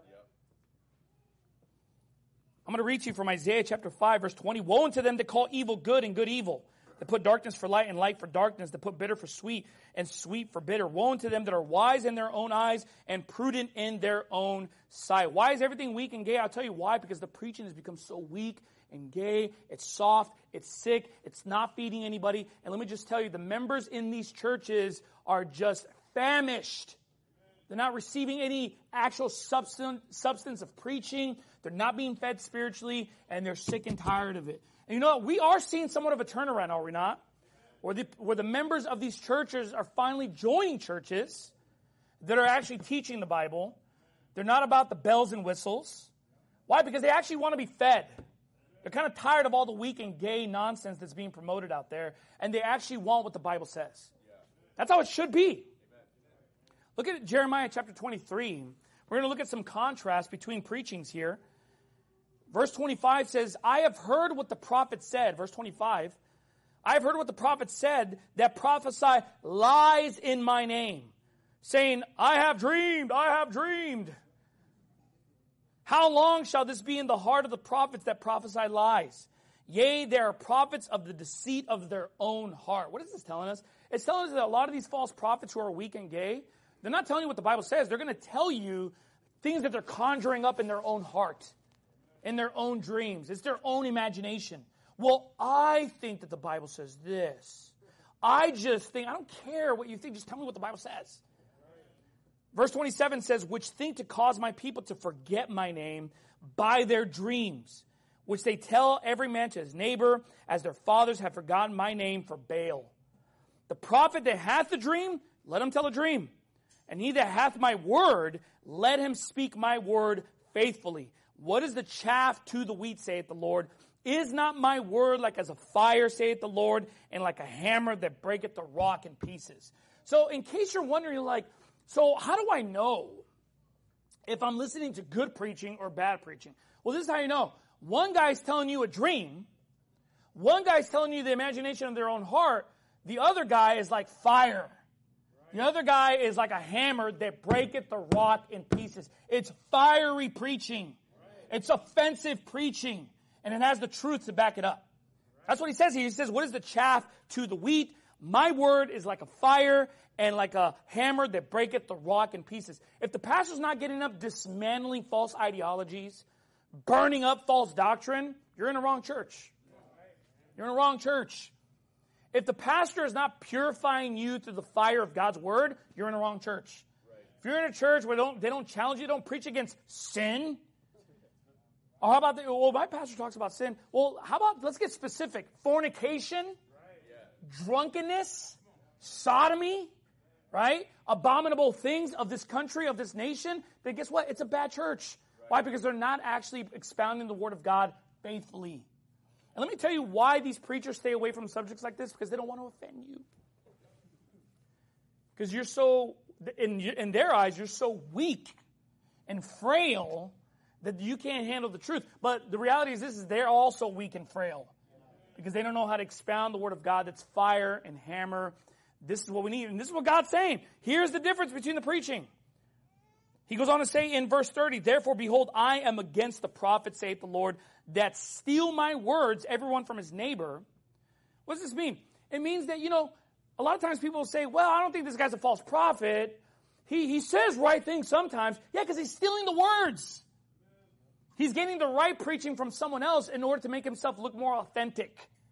Speaker 2: I'm going to read to you from Isaiah chapter five, verse twenty. Woe unto them that call evil good and good evil, that put darkness for light and light for darkness, that put bitter for sweet and sweet for bitter. Woe unto them that are wise in their own eyes and prudent in their own sight. Why is everything weak and gay? I'll tell you why. Because the preaching has become so weak and gay. It's soft. It's sick. It's not feeding anybody. And let me just tell you, the members in these churches are just famished. They're not receiving any actual substance, substance of preaching. They're not being fed spiritually, and they're sick and tired of it. And you know what? We are seeing somewhat of a turnaround, are we not? Where the, where the members of these churches are finally joining churches that are actually teaching the Bible. They're not about the bells and whistles. Why? Because they actually want to be fed. They're kind of tired of all the weak and gay nonsense that's being promoted out there, and they actually want what the Bible says. That's how it should be. Look at Jeremiah chapter twenty-three. We're going to look at some contrast between preachings here. Verse twenty-five says, I have heard what the prophet said. Verse twenty-five. I have heard what the prophet said that prophesy lies in my name, saying, I have dreamed, I have dreamed. How long shall this be in the heart of the prophets that prophesy lies? Yea, they are prophets of the deceit of their own heart. What is this telling us? It's telling us that a lot of these false prophets who are weak and gay, they're not telling you what the Bible says. They're going to tell you things that they're conjuring up in their own heart, in their own dreams. It's their own imagination. Well, I think that the Bible says this. I just think, I don't care what you think, just tell me what the Bible says. Verse twenty-seven says, which think to cause my people to forget my name by their dreams, which they tell every man to his neighbor, as their fathers have forgotten my name for Baal. The prophet that hath the dream, let him tell a dream. And he that hath my word, let him speak my word faithfully. What is the chaff to the wheat, saith the Lord? Is not my word like as a fire, saith the Lord, and like a hammer that breaketh the rock in pieces? So in case you're wondering, like, so how do I know if I'm listening to good preaching or bad preaching? Well, this is how you know. One guy's telling you a dream. One guy's telling you the imagination of their own heart. The other guy is like fire. The other guy is like a hammer that breaketh the rock in pieces. It's fiery preaching. It's offensive preaching. And it has the truth to back it up. That's what he says here. He says, what is the chaff to the wheat? My word is like a fire and like a hammer that breaketh the rock in pieces. If the pastor's not getting up dismantling false ideologies, burning up false doctrine, you're in the wrong church. You're in the wrong church. If the pastor is not purifying you through the fire of God's word, you're in the wrong church. If you're in a church where they don't, they don't challenge you, don't preach against sin. Or how about, the, well, my pastor talks about sin. Well, how about, let's get specific. Fornication, drunkenness, sodomy, right? Abominable things of this country, of this nation. Then guess what? It's a bad church. Why? Because they're not actually expounding the word of God faithfully. And let me tell you why these preachers stay away from subjects like this, because they don't want to offend you. Because you're so, in, in their eyes, you're so weak and frail that you can't handle the truth. But the reality is this, is they're also weak and frail. Because they don't know how to expound the word of God that's fire and hammer. This is what we need. And this is what God's saying. Here's the difference between the preaching. He goes on to say in verse thirty, therefore, behold, I am against the prophets, saith the Lord, that steal my words, everyone from his neighbor. What does this mean? It means that, you know, a lot of times people will say, well, I don't think this guy's a false prophet. He, he says right things sometimes. Yeah, because he's stealing the words. He's getting the right preaching from someone else in order to make himself look more authentic.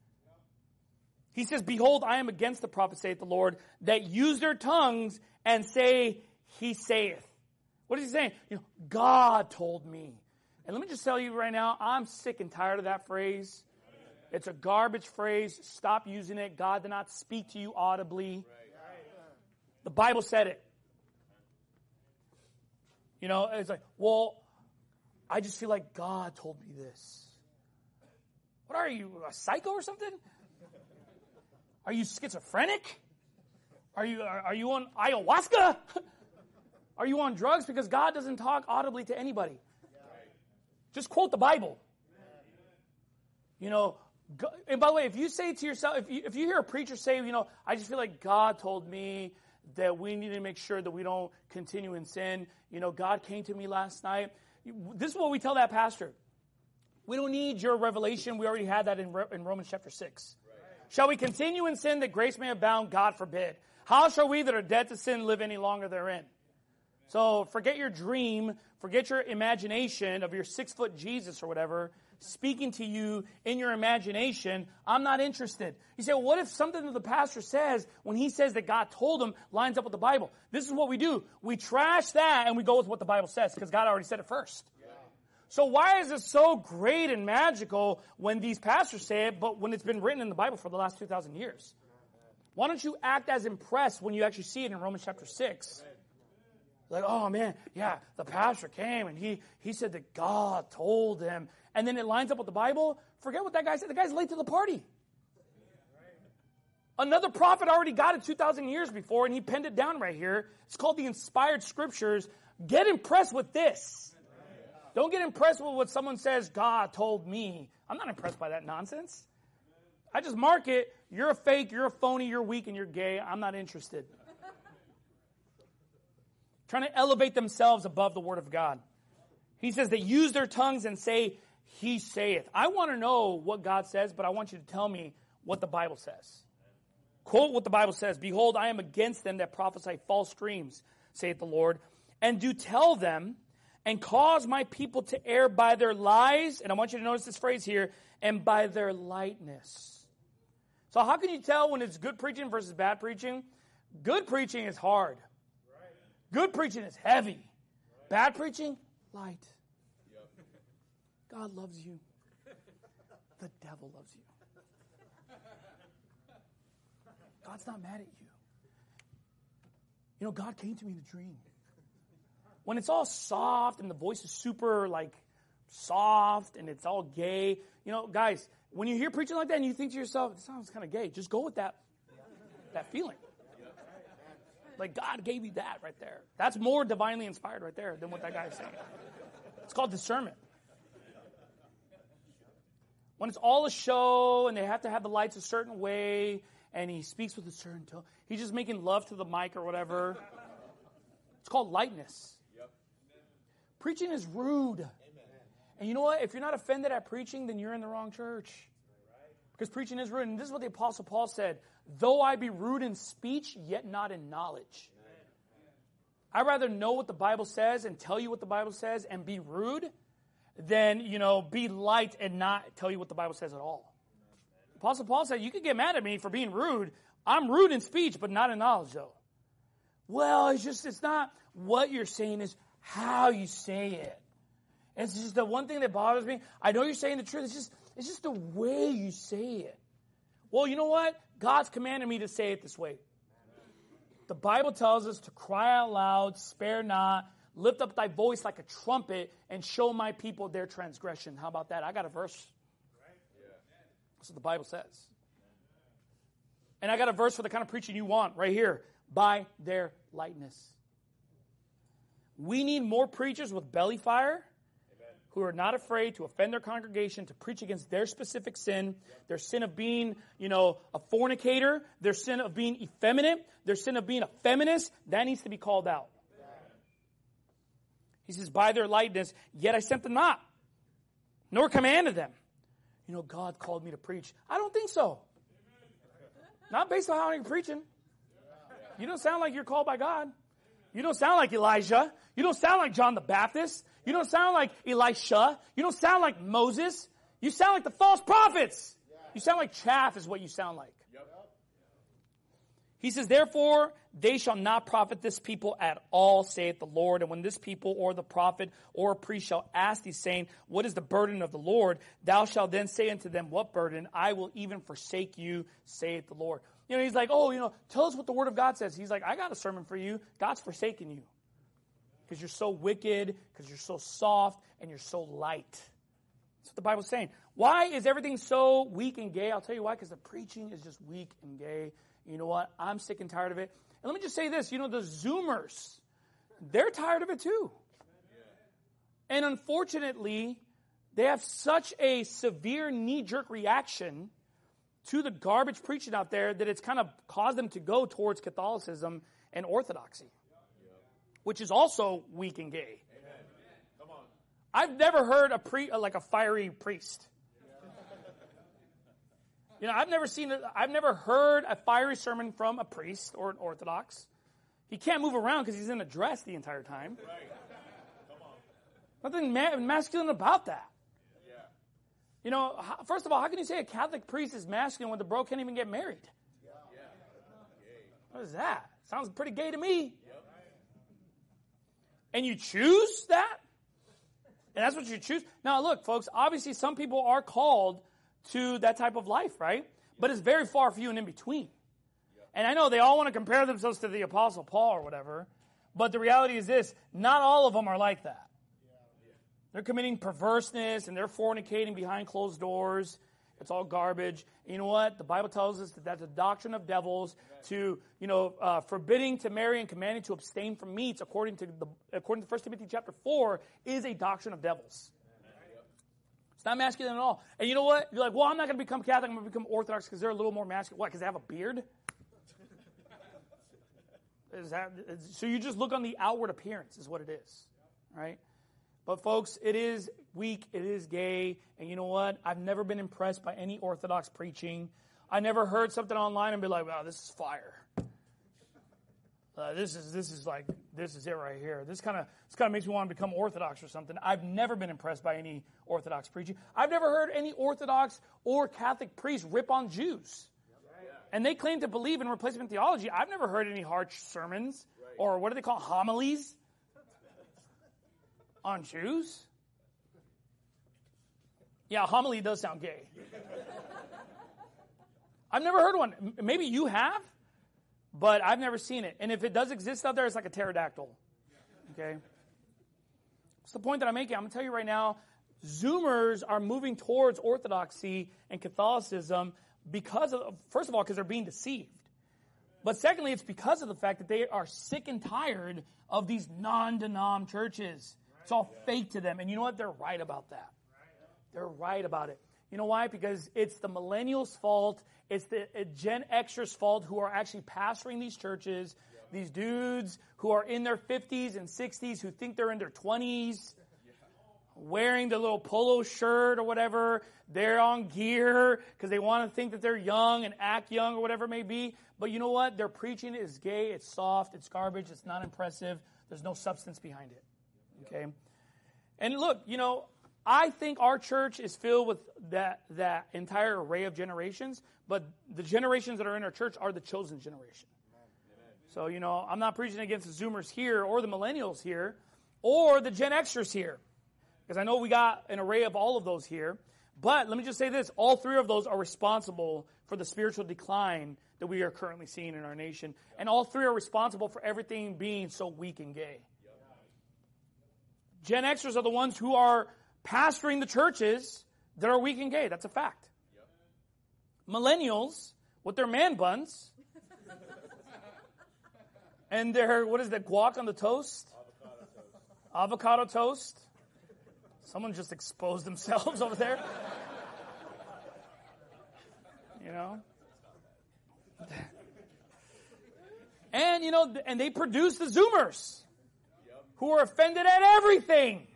Speaker 2: He says, behold, I am against the prophets, saith the Lord, that use their tongues and say, he saith. What is he saying? You know, God told me. And let me just tell you right now, I'm sick and tired of that phrase. It's a garbage phrase. Stop using it. God did not speak to you audibly. The Bible said it. You know, it's like, well, I just feel like God told me this. What are you, a psycho or something? Are you schizophrenic? Are you are, are you on ayahuasca? Are you on drugs? Because God doesn't talk audibly to anybody. Just quote the Bible. You know, and by the way, if you say to yourself, if you, if you hear a preacher say, you know, I just feel like God told me that we need to make sure that we don't continue in sin. You know, God came to me last night. This is what we tell that pastor. We don't need your revelation. We already had that in, in Romans chapter six. Right. Shall we continue in sin that grace may abound? God forbid. How shall we that are dead to sin live any longer therein? So forget your dream, forget your imagination of your six-foot Jesus or whatever, speaking to you in your imagination. I'm not interested. You say, well, what if something that the pastor says when he says that God told him lines up with the Bible? This is what we do. We trash that and we go with what the Bible says because God already said it first. Yeah. So why is it so great and magical when these pastors say it, but when it's been written in the Bible for the last two thousand years? Why don't you act as impressed when you actually see it in Romans chapter six? Like, oh man, yeah, the pastor came and he, he said that God told him. And then it lines up with the Bible. Forget what that guy said. The guy's late to the party. Another prophet already got it two thousand years before and he penned it down right here. It's called the inspired scriptures. Get impressed with this. Don't get impressed with what someone says, God told me. I'm not impressed by that nonsense. I just mark it. You're a fake, you're a phony, you're weak, and you're gay. I'm not interested. Trying to elevate themselves above the word of God. He says they use their tongues and say, he saith. I want to know what God says, but I want you to tell me what the Bible says. Quote what the Bible says. Behold, I am against them that prophesy false dreams, saith the Lord, and do tell them, and cause my people to err by their lies, and I want you to notice this phrase here, and by their lightness. So how can you tell when it's good preaching versus bad preaching? Good preaching is hard. Good preaching is heavy. Bad preaching, light. God loves you. The devil loves you. God's not mad at you. You know, God came to me in a dream. When it's all soft and the voice is super, like, soft and it's all gay, you know, guys, when you hear preaching like that and you think to yourself, it sounds kind of gay, just go with that, that feeling. Like, God gave you that right there. That's more divinely inspired right there than what that guy is saying. It's called discernment. When it's all a show and they have to have the lights a certain way and he speaks with a certain tone, he's just making love to the mic or whatever. It's called lightness. Preaching is rude. And you know what? If you're not offended at preaching, then you're in the wrong church. Because preaching is rude. And this is what the Apostle Paul said. Though I be rude in speech, yet not in knowledge. I'd rather know what the Bible says and tell you what the Bible says and be rude than, you know, be light and not tell you what the Bible says at all. Apostle Paul said, you can get mad at me for being rude. I'm rude in speech, but not in knowledge, though. Well, it's just, it's not what you're saying, is how you say it. It's just the one thing that bothers me. I know you're saying the truth. It's just, it's just the way you say it. Well, you know what? God's commanded me to say it this way. The Bible tells us to cry out loud, spare not, lift up thy voice like a trumpet, and show my people their transgression. How about that? I got a verse. That's what the Bible says. And I got a verse for the kind of preaching you want right here. By their lightness. We need more preachers with belly fire, who are not afraid to offend their congregation, to preach against their specific sin, their sin of being, you know, a fornicator, their sin of being effeminate, their sin of being a feminist. That needs to be called out. He says, by their lightness, yet I sent them not, nor commanded them. You know, God called me to preach. I don't think so. Not based on how you're preaching. You don't sound like you're called by God. You don't sound like Elijah. You don't sound like John the Baptist. You don't sound like Elisha. You don't sound like Moses. You sound like the false prophets. You sound like chaff is what you sound like. He says, therefore, they shall not profit this people at all, saith the Lord. And when this people or the prophet or a priest shall ask thee, saying, what is the burden of the Lord? Thou shalt then say unto them, what burden? I will even forsake you, saith the Lord. You know, he's like, oh, you know, tell us what the Word of God says. He's like, I got a sermon for you. God's forsaken you. Because you're so wicked, because you're so soft, and you're so light. That's what the Bible's saying. Why is everything so weak and gay? I'll tell you why, because the preaching is just weak and gay. You know what? I'm sick and tired of it. And let me just say this. You know, the Zoomers, they're tired of it too. And unfortunately, they have such a severe knee-jerk reaction to the garbage preaching out there that it's kind of caused them to go towards Catholicism and Orthodoxy, which is also weak and gay. Come on. I've never heard a pre like a fiery priest. You know, I've never seen, a, I've never heard a fiery sermon from a priest or an Orthodox. He can't move around because he's in a dress the entire time. Right. Come on. Nothing ma- masculine about that. Yeah. You know, how, first of all, how can you say a Catholic priest is masculine when the bro can't even get married? Yeah. Yeah. What is that? Sounds pretty gay to me. Yep. And you choose that? And that's what you choose? Now, look, folks, obviously some people are called to that type of life, right? But it's very far few and in between. And I know they all want to compare themselves to the Apostle Paul or whatever, but the reality is this, not all of them are like that. They're committing perverseness and they're fornicating behind closed doors. It's all garbage. And you know what? The Bible tells us that that's a doctrine of devils, to, you know, uh, forbidding to marry and commanding to abstain from meats, according to the according to First Timothy chapter four, is a doctrine of devils. Not masculine at all. And you know what? You're like, well, I'm not going to become Catholic. I'm going to become Orthodox because they're a little more masculine. Why? Because they have a beard? Is that, is, so you just look on the outward appearance is what it is. Right? But folks, it is weak. It is gay. And you know what? I've never been impressed by any Orthodox preaching. I never heard something online and be like, wow, this is fire. Uh, this is this is like this is it right here. This kind of this kind of makes me want to become Orthodox or something. I've never been impressed by any Orthodox preaching. I've never heard any Orthodox or Catholic priest rip on Jews, and they claim to believe in replacement theology. I've never heard any harsh sermons or what do they call homilies on Jews. Yeah, homily does sound gay. I've never heard one. Maybe you have. But I've never seen it. And if it does exist out there, it's like a pterodactyl. Okay? What's the point that I'm making? I'm going to tell you right now, Zoomers are moving towards Orthodoxy and Catholicism because of, first of all, because they're being deceived. But secondly, it's because of the fact that they are sick and tired of these non-denom churches. It's all fake to them. And you know what? They're right about that. They're right about it. You know why? Because it's the millennials' fault. It's the Gen Xers' fault who are actually pastoring these churches. Yep. These dudes who are in their fifties and sixties who think they're in their twenties, yeah. wearing the little polo shirt or whatever. They're on gear because they want to think that they're young and act young or whatever it may be. But you know what? Their preaching is gay. It's soft. It's garbage. It's not impressive. There's no substance behind it. Okay? And look, you know, I think our church is filled with that, that entire array of generations, but the generations that are in our church are the chosen generation. Amen. So, you know, I'm not preaching against the Zoomers here or the millennials here or the Gen Xers here, because I know we got an array of all of those here. But let me just say this, all three of those are responsible for the spiritual decline that we are currently seeing in our nation. And all three are responsible for everything being so weak and gay. Gen Xers are the ones who are pastoring the churches that are weak and gay. That's a fact. Yep. Millennials with their man buns and their, what is that, guac on the toast? Avocado toast. Avocado toast. Someone just exposed themselves over there. You know? And, you know, and they produce the Zoomers who are offended at everything.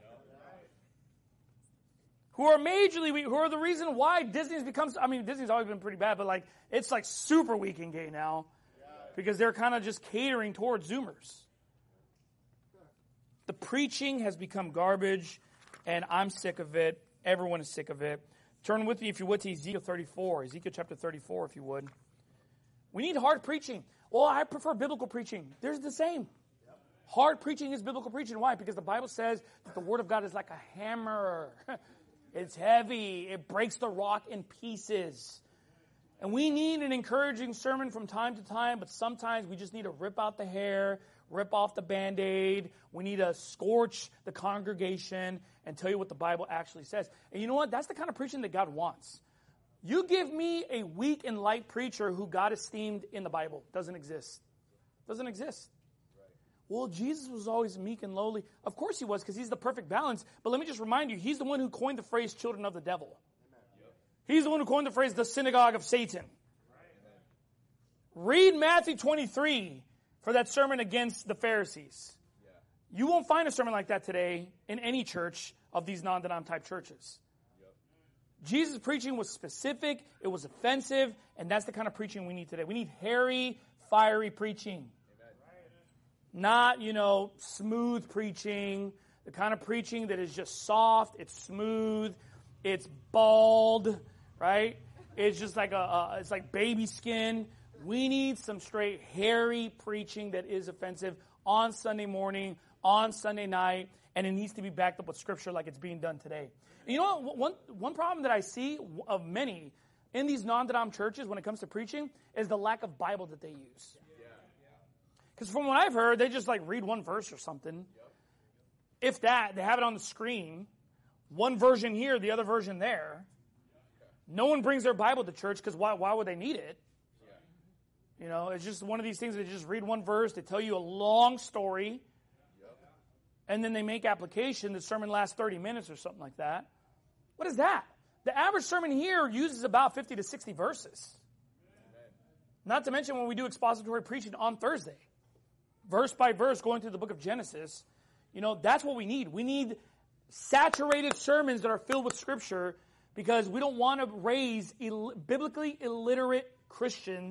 Speaker 2: Who are majorly, who are the reason why Disney's becomes, I mean, Disney's always been pretty bad, but like, it's like super weak and gay now. Because they're kind of just catering towards Zoomers. The preaching has become garbage, and I'm sick of it. Everyone is sick of it. Turn with me, if you would, to Ezekiel thirty-four. Ezekiel chapter thirty-four, if you would. We need hard preaching. Well, I prefer biblical preaching. They're the same. Hard preaching is biblical preaching. Why? Because the Bible says that the Word of God is like a hammer. It's heavy. It breaks the rock in pieces. And we need an encouraging sermon from time to time, but sometimes we just need to rip out the hair, rip off the Band-Aid. We need to scorch the congregation and tell you what the Bible actually says. And you know what? That's the kind of preaching that God wants. You give me a weak and light preacher who God esteemed in the Bible. Doesn't exist. Doesn't exist. Well, Jesus was always meek and lowly. Of course he was, because he's the perfect balance. But let me just remind you, he's the one who coined the phrase children of the devil. Amen. He's the one who coined the phrase the synagogue of Satan. Right. Read Matthew twenty-three for that sermon against the Pharisees. Yeah. You won't find a sermon like that today in any church of these non-denom type churches. Yep. Jesus' preaching was specific, it was offensive, and that's the kind of preaching we need today. We need hairy, fiery preaching. Not, you know, smooth preaching, the kind of preaching that is just soft, it's smooth, it's bald, right? It's just like a, a it's like baby skin. We need some straight hairy preaching that is offensive on Sunday morning, on Sunday night, and it needs to be backed up with Scripture like it's being done today. And you know what? One, one problem that I see of many in these non-denom churches when it comes to preaching is the lack of Bible that they use. Because from what I've heard, they just like read one verse or something. Yep. If that, they have it on the screen. One version here, the other version there. Okay. No one brings their Bible to church because why, why would they need it? Yeah. You know, it's just one of these things that they just read one verse, they tell you a long story, yep. and then they make application. The sermon lasts thirty minutes or something like that. What is that? The average sermon here uses about fifty to sixty verses. Amen. Not to mention when we do expository preaching on Thursday. Verse by verse, going through the book of Genesis, you know, that's what we need. We need saturated sermons that are filled with Scripture because we don't want to raise Ill- biblically illiterate Christians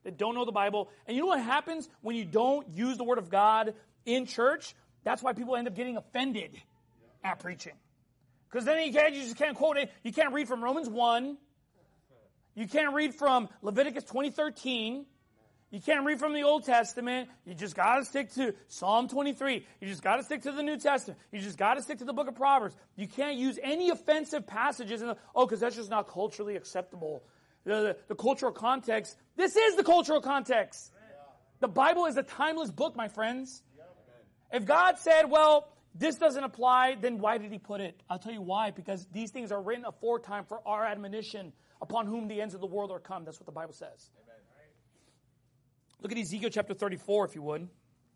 Speaker 2: that don't know the Bible. And you know what happens when you don't use the Word of God in church? That's why people end up getting offended at preaching. Because then you can't, you just can't quote it. You can't read from Romans one. You can't read from Leviticus twenty thirteen. You can't read from the Old Testament. You just got to stick to Psalm twenty-three. You just got to stick to the New Testament. You just got to stick to the book of Proverbs. You can't use any offensive passages. In the, oh, because that's just not culturally acceptable. The, the, the cultural context. This is the cultural context. The Bible is a timeless book, my friends. If God said, well, this doesn't apply, then why did he put it? I'll tell you why. Because these things are written aforetime for our admonition, upon whom the ends of the world are come. That's what the Bible says. Amen. Look at Ezekiel chapter thirty-four, if you would.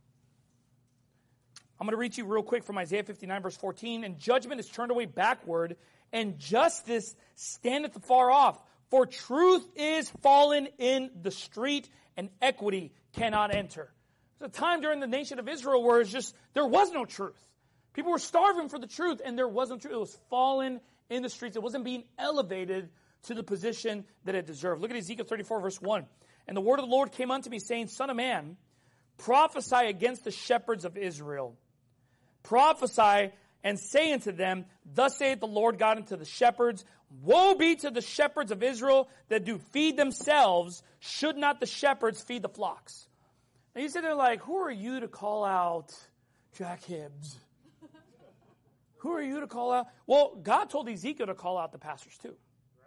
Speaker 2: I'm going to read to you real quick from Isaiah fifty-nine, verse fourteen. And judgment is turned away backward, and justice standeth afar off. For truth is fallen in the street, and equity cannot enter. There's a time during the nation of Israel where it's just, there was no truth. People were starving for the truth, and there wasn't truth. It was fallen in the streets. It wasn't being elevated to the position that it deserved. Look at Ezekiel thirty-four, verse one. And the word of the Lord came unto me, saying, Son of man, prophesy against the shepherds of Israel. Prophesy and say unto them, Thus saith the Lord God unto the shepherds, Woe be to the shepherds of Israel that do feed themselves. Should not the shepherds feed the flocks? And you sit there like, who are you to call out Jack Hibbs? Who are you to call out? Well, God told Ezekiel to call out the pastors too.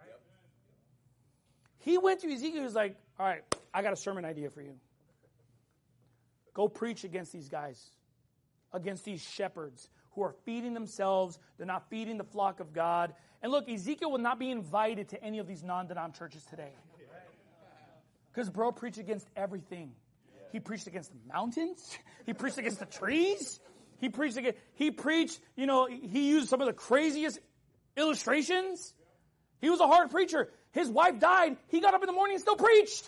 Speaker 2: He went to Ezekiel and was like, all right, I got a sermon idea for you. Go preach against these guys, against these shepherds who are feeding themselves. They're not feeding the flock of God. And look, Ezekiel will not be invited to any of these non-denom churches today. Because bro preached against everything. He preached against the mountains. He preached against the trees. He preached against, he preached, you know, he used some of the craziest illustrations. He was a hard preacher. His wife died. He got up in the morning and still preached.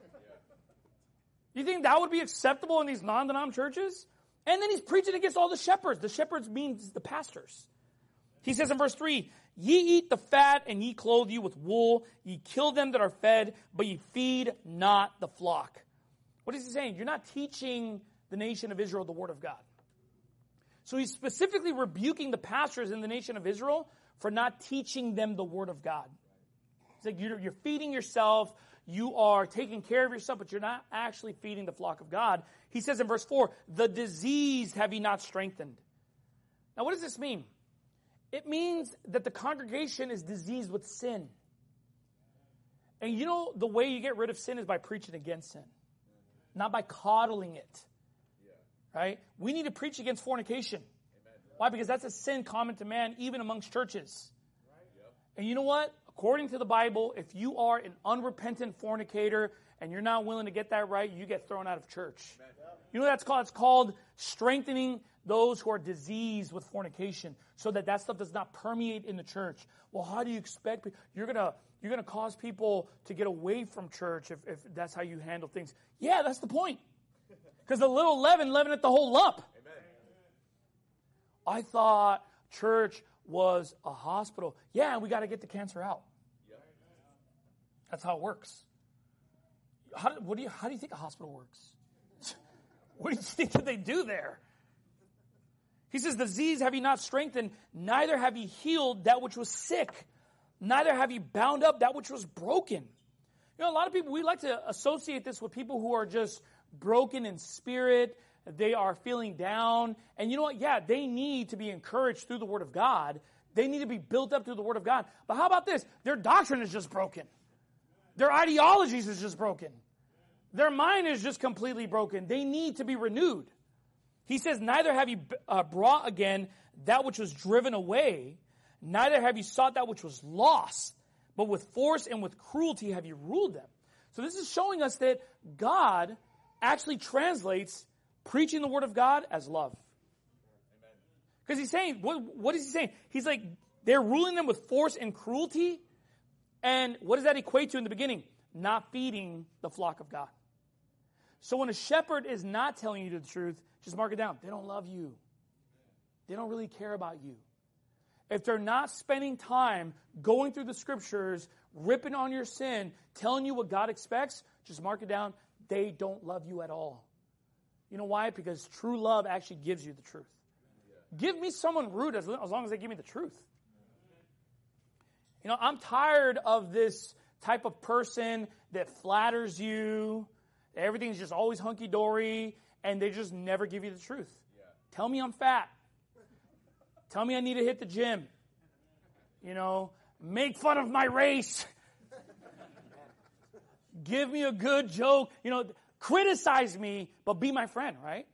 Speaker 2: You think that would be acceptable in these non-denom churches? And then he's preaching against all the shepherds. The shepherds means the pastors. He says in verse three, Ye eat the fat, and ye clothe you with wool. Ye kill them that are fed, but ye feed not the flock. What is he saying? You're not teaching the nation of Israel the word of God. So he's specifically rebuking the pastors in the nation of Israel for not teaching them the word of God. It's like you're, you're feeding yourself, you are taking care of yourself, but you're not actually feeding the flock of God. He says in verse four, the diseased have ye not strengthened. Now what does this mean? It means that the congregation is diseased with sin. And you know the way you get rid of sin is by preaching against sin, not by coddling it. Right? We need to preach against fornication. Amen. Why? Because that's a sin common to man, even amongst churches. Right. Yep. And you know what? According to the Bible, if you are an unrepentant fornicator and you're not willing to get that right, you get thrown out of church. Amen. You know what that's called? It's called strengthening those who are diseased with fornication, so that that stuff does not permeate in the church. Well, how do you expect you're gonna you're gonna cause people to get away from church if, if that's how you handle things? Yeah, that's the point. Because the little leaven leaveneth the whole lump. Amen. I thought church was a hospital. Yeah, we got to get the cancer out. Yep. That's how it works. How do, what do you, how do you think a hospital works? What do you think that they do there? He says, the disease have ye not strengthened, neither have ye healed that which was sick, neither have ye bound up that which was broken. You know, a lot of people, we like to associate this with people who are just broken in spirit, they are feeling down. And you know what? Yeah, they need to be encouraged through the Word of God. They need to be built up through the Word of God. But how about this? Their doctrine is just broken. Their ideologies is just broken. Their mind is just completely broken. They need to be renewed. He says, neither have you uh, brought again that which was driven away, neither have you sought that which was lost, but with force and with cruelty have you ruled them. So this is showing us that God actually translates preaching the word of God as love. Because he's saying, what, what is he saying? He's like, they're ruling them with force and cruelty. And what does that equate to in the beginning? Not feeding the flock of God. So when a shepherd is not telling you the truth, just mark it down. They don't love you. They don't really care about you. If they're not spending time going through the scriptures, ripping on your sin, telling you what God expects, just mark it down. they don't love you at all. You know why? Because true love actually gives you the truth. Give me someone rude as, as long as they give me the truth. You know, I'm tired of this type of person that flatters you. Everything's just always hunky-dory, and they just never give you the truth. Yeah. Tell me I'm fat. Tell me I need to hit the gym. You know, make fun of my race. Give me a good joke. You know, criticize me, but be my friend, right?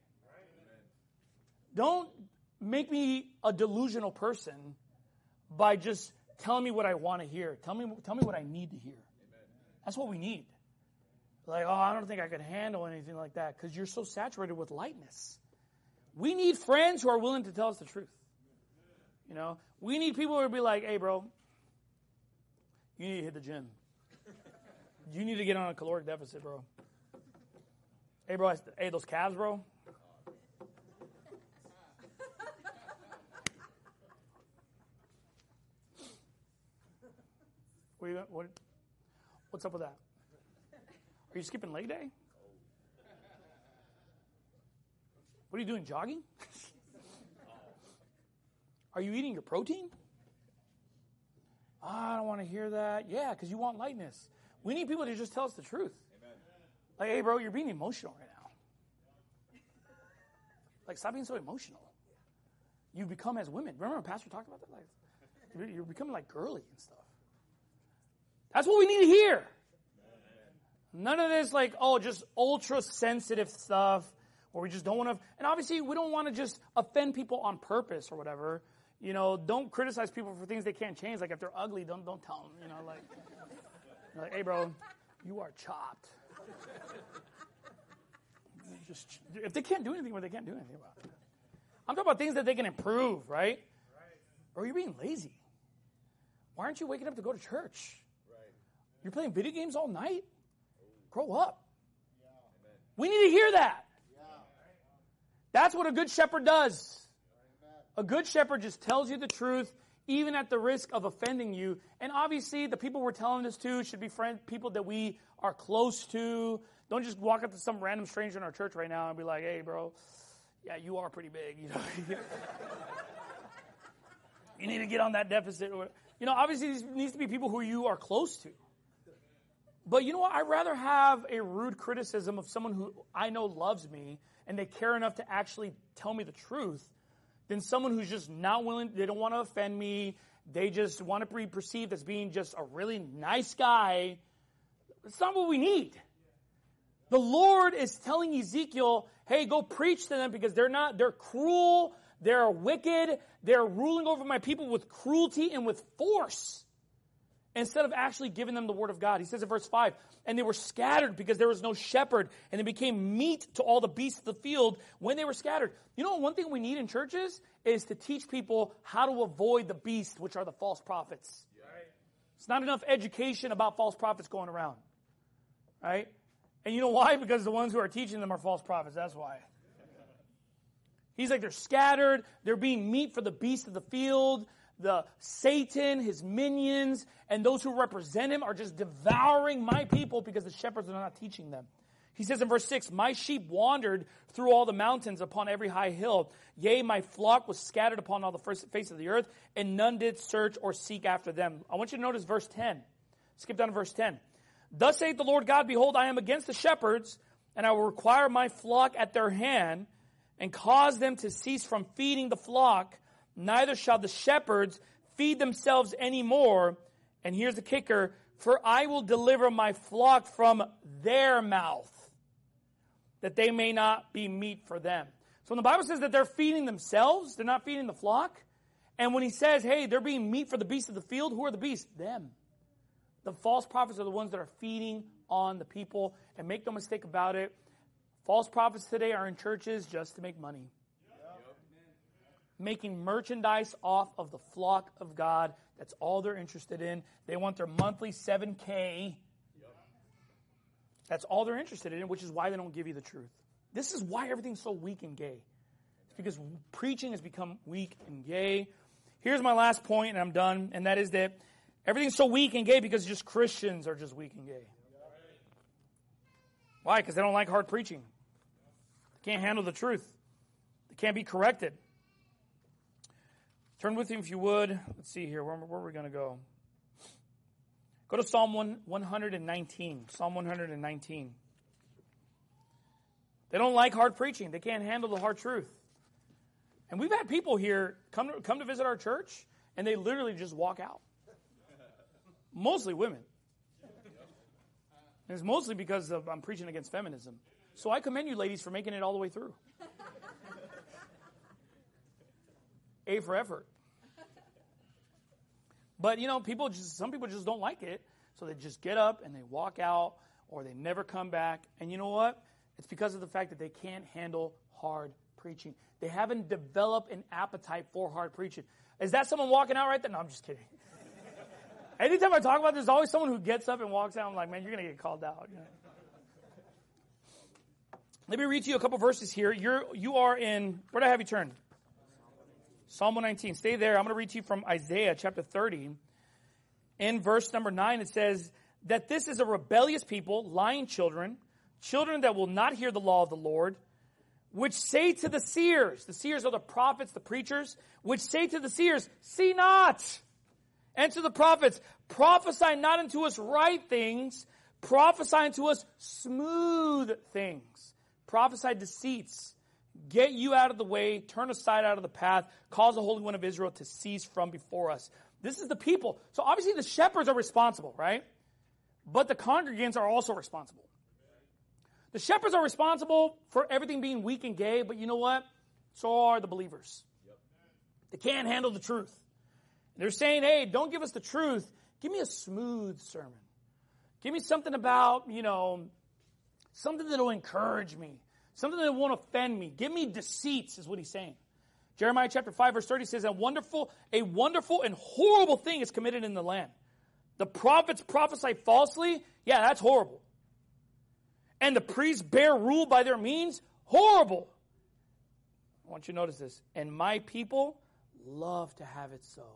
Speaker 2: Don't make me a delusional person by just telling me what I want to hear. Tell me, tell me what I need to hear. That's what we need. Like, oh, I don't think I could handle anything like that because you're so saturated with lightness. We need friends who are willing to tell us the truth. You know, we need people who will be like, hey, bro, you need to hit the gym. You need to get on a caloric deficit, bro. Hey, bro, I, hey, those calves, bro. What, are you, what What's up with that? Are you skipping leg day? What are you doing, jogging? Are you eating your protein? Oh, I don't want to hear that. Yeah, because you want lightness. We need people to just tell us the truth. Amen. Like, hey, bro, you're being emotional right now. Like, stop being so emotional. You become as women. Remember when Pastor talked about that? Like, you're becoming like girly and stuff. That's what we need to hear. None of this like, oh, just ultra sensitive stuff where we just don't want to. And obviously, we don't want to just offend people on purpose or whatever. You know, don't criticize people for things they can't change. Like if they're ugly, don't don't tell them. You know, like, like hey, bro, you are chopped. Just if they can't do anything, well, they can't do anything about it. I'm talking about things that they can improve, right? Or you're being lazy. Why aren't you waking up to go to church? You're playing video games all night? Grow up. We need to hear that. That's what a good shepherd does. A good shepherd just tells you the truth, even at the risk of offending you. And obviously, the people we're telling this to should be friend, people that we are close to. Don't just walk up to some random stranger in our church right now and be like, hey, bro, yeah, you are pretty big. You know, you need to get on that deficit. You know, obviously, these needs to be people who you are close to. But you know what? I'd rather have a rude criticism of someone who I know loves me and they care enough to actually tell me the truth than someone who's just not willing, they don't want to offend me, they just want to be perceived as being just a really nice guy. It's not what we need. The Lord is telling Ezekiel, hey, go preach to them because they're not, they're cruel, they're wicked, they're ruling over my people with cruelty and with force. Instead of actually giving them the word of God. He says in verse five, and they were scattered because there was no shepherd, and they became meat to all the beasts of the field when they were scattered. You know, one thing we need in churches is to teach people how to avoid the beasts, which are the false prophets. Right. It's not enough education about false prophets going around. Right? And you know why? Because the ones who are teaching them are false prophets. That's why. He's like, they're scattered. They're being meat for the beasts of the field. The Satan, his minions, and those who represent him are just devouring my people because the shepherds are not teaching them. He says in verse six, my sheep wandered through all the mountains upon every high hill. Yea, my flock was scattered upon all the first face of the earth, and none did search or seek after them. I want you to notice verse ten. Skip down to verse ten. Thus saith the Lord God, behold, I am against the shepherds, and I will require my flock at their hand, and cause them to cease from feeding the flock. Neither shall the shepherds feed themselves any more. And here's the kicker. For I will deliver my flock from their mouth, that they may not be meat for them. So when the Bible says that they're feeding themselves, they're not feeding the flock. And when he says, hey, they're being meat for the beasts of the field, who are the beasts? Them. The false prophets are the ones that are feeding on the people. And make no mistake about it, false prophets today are in churches just to make money. Making merchandise off of the flock of God. That's all they're interested in. They want their monthly seven K. Yep. That's all they're interested in, which is why they don't give you the truth. This is why everything's so weak and gay. It's because preaching has become weak and gay. Here's my last point, and I'm done, and that is that everything's so weak and gay because just Christians are just weak and gay. Why? Because they don't like hard preaching. They can't handle the truth. They can't be corrected. Turn with me if you would. Let's see here. Where, where are we going to go? Go to Psalm one, one nineteen. Psalm one nineteen. They don't like hard preaching. They can't handle the hard truth. And we've had people here come to, come to visit our church, and they literally just walk out. Mostly women. And it's mostly because of, I'm preaching against feminism. So I commend you ladies for making it all the way through. A for effort. But, you know, people just, some people just don't like it. So they just get up and they walk out, or they never come back. And you know what? It's because of the fact that they can't handle hard preaching. They haven't developed an appetite for hard preaching. Is that someone walking out right there? No, I'm just kidding. Anytime I talk about this, there's always someone who gets up and walks out. I'm like, man, you're going to get called out. You know? Let me read to you a couple verses here. You're, you are in, where do I have you turned? Psalm one nineteen. Stay there. I'm going to read to you from Isaiah chapter thirty. In verse number nine, it says that this is a rebellious people, lying children, children that will not hear the law of the Lord, which say to the seers, the seers are the prophets, the preachers, which say to the seers, see not. And to the prophets, prophesy not unto us right things, prophesy unto us smooth things. Prophesy deceits. Get you out of the way, turn aside out of the path, cause the Holy One of Israel to cease from before us. This is the people. So obviously the shepherds are responsible, right? But the congregants are also responsible. The shepherds are responsible for everything being weak and gay, but you know what? So are the believers. They can't handle the truth. They're saying, hey, don't give us the truth. Give me a smooth sermon. Give me something about, you know, something that will encourage me. Something that won't offend me. Give me deceits, is what he's saying. Jeremiah chapter five, verse thirty says, a wonderful, a wonderful and horrible thing is committed in the land. The prophets prophesy falsely. Yeah, that's horrible. And the priests bear rule by their means. Horrible. I want you to notice this. And my people love to have it so.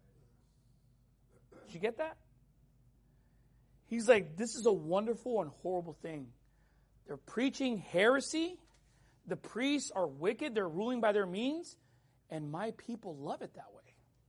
Speaker 2: Did you get that? He's like, this is a wonderful and horrible thing. They're preaching heresy. The priests are wicked. They're ruling by their means. And my people love it that way.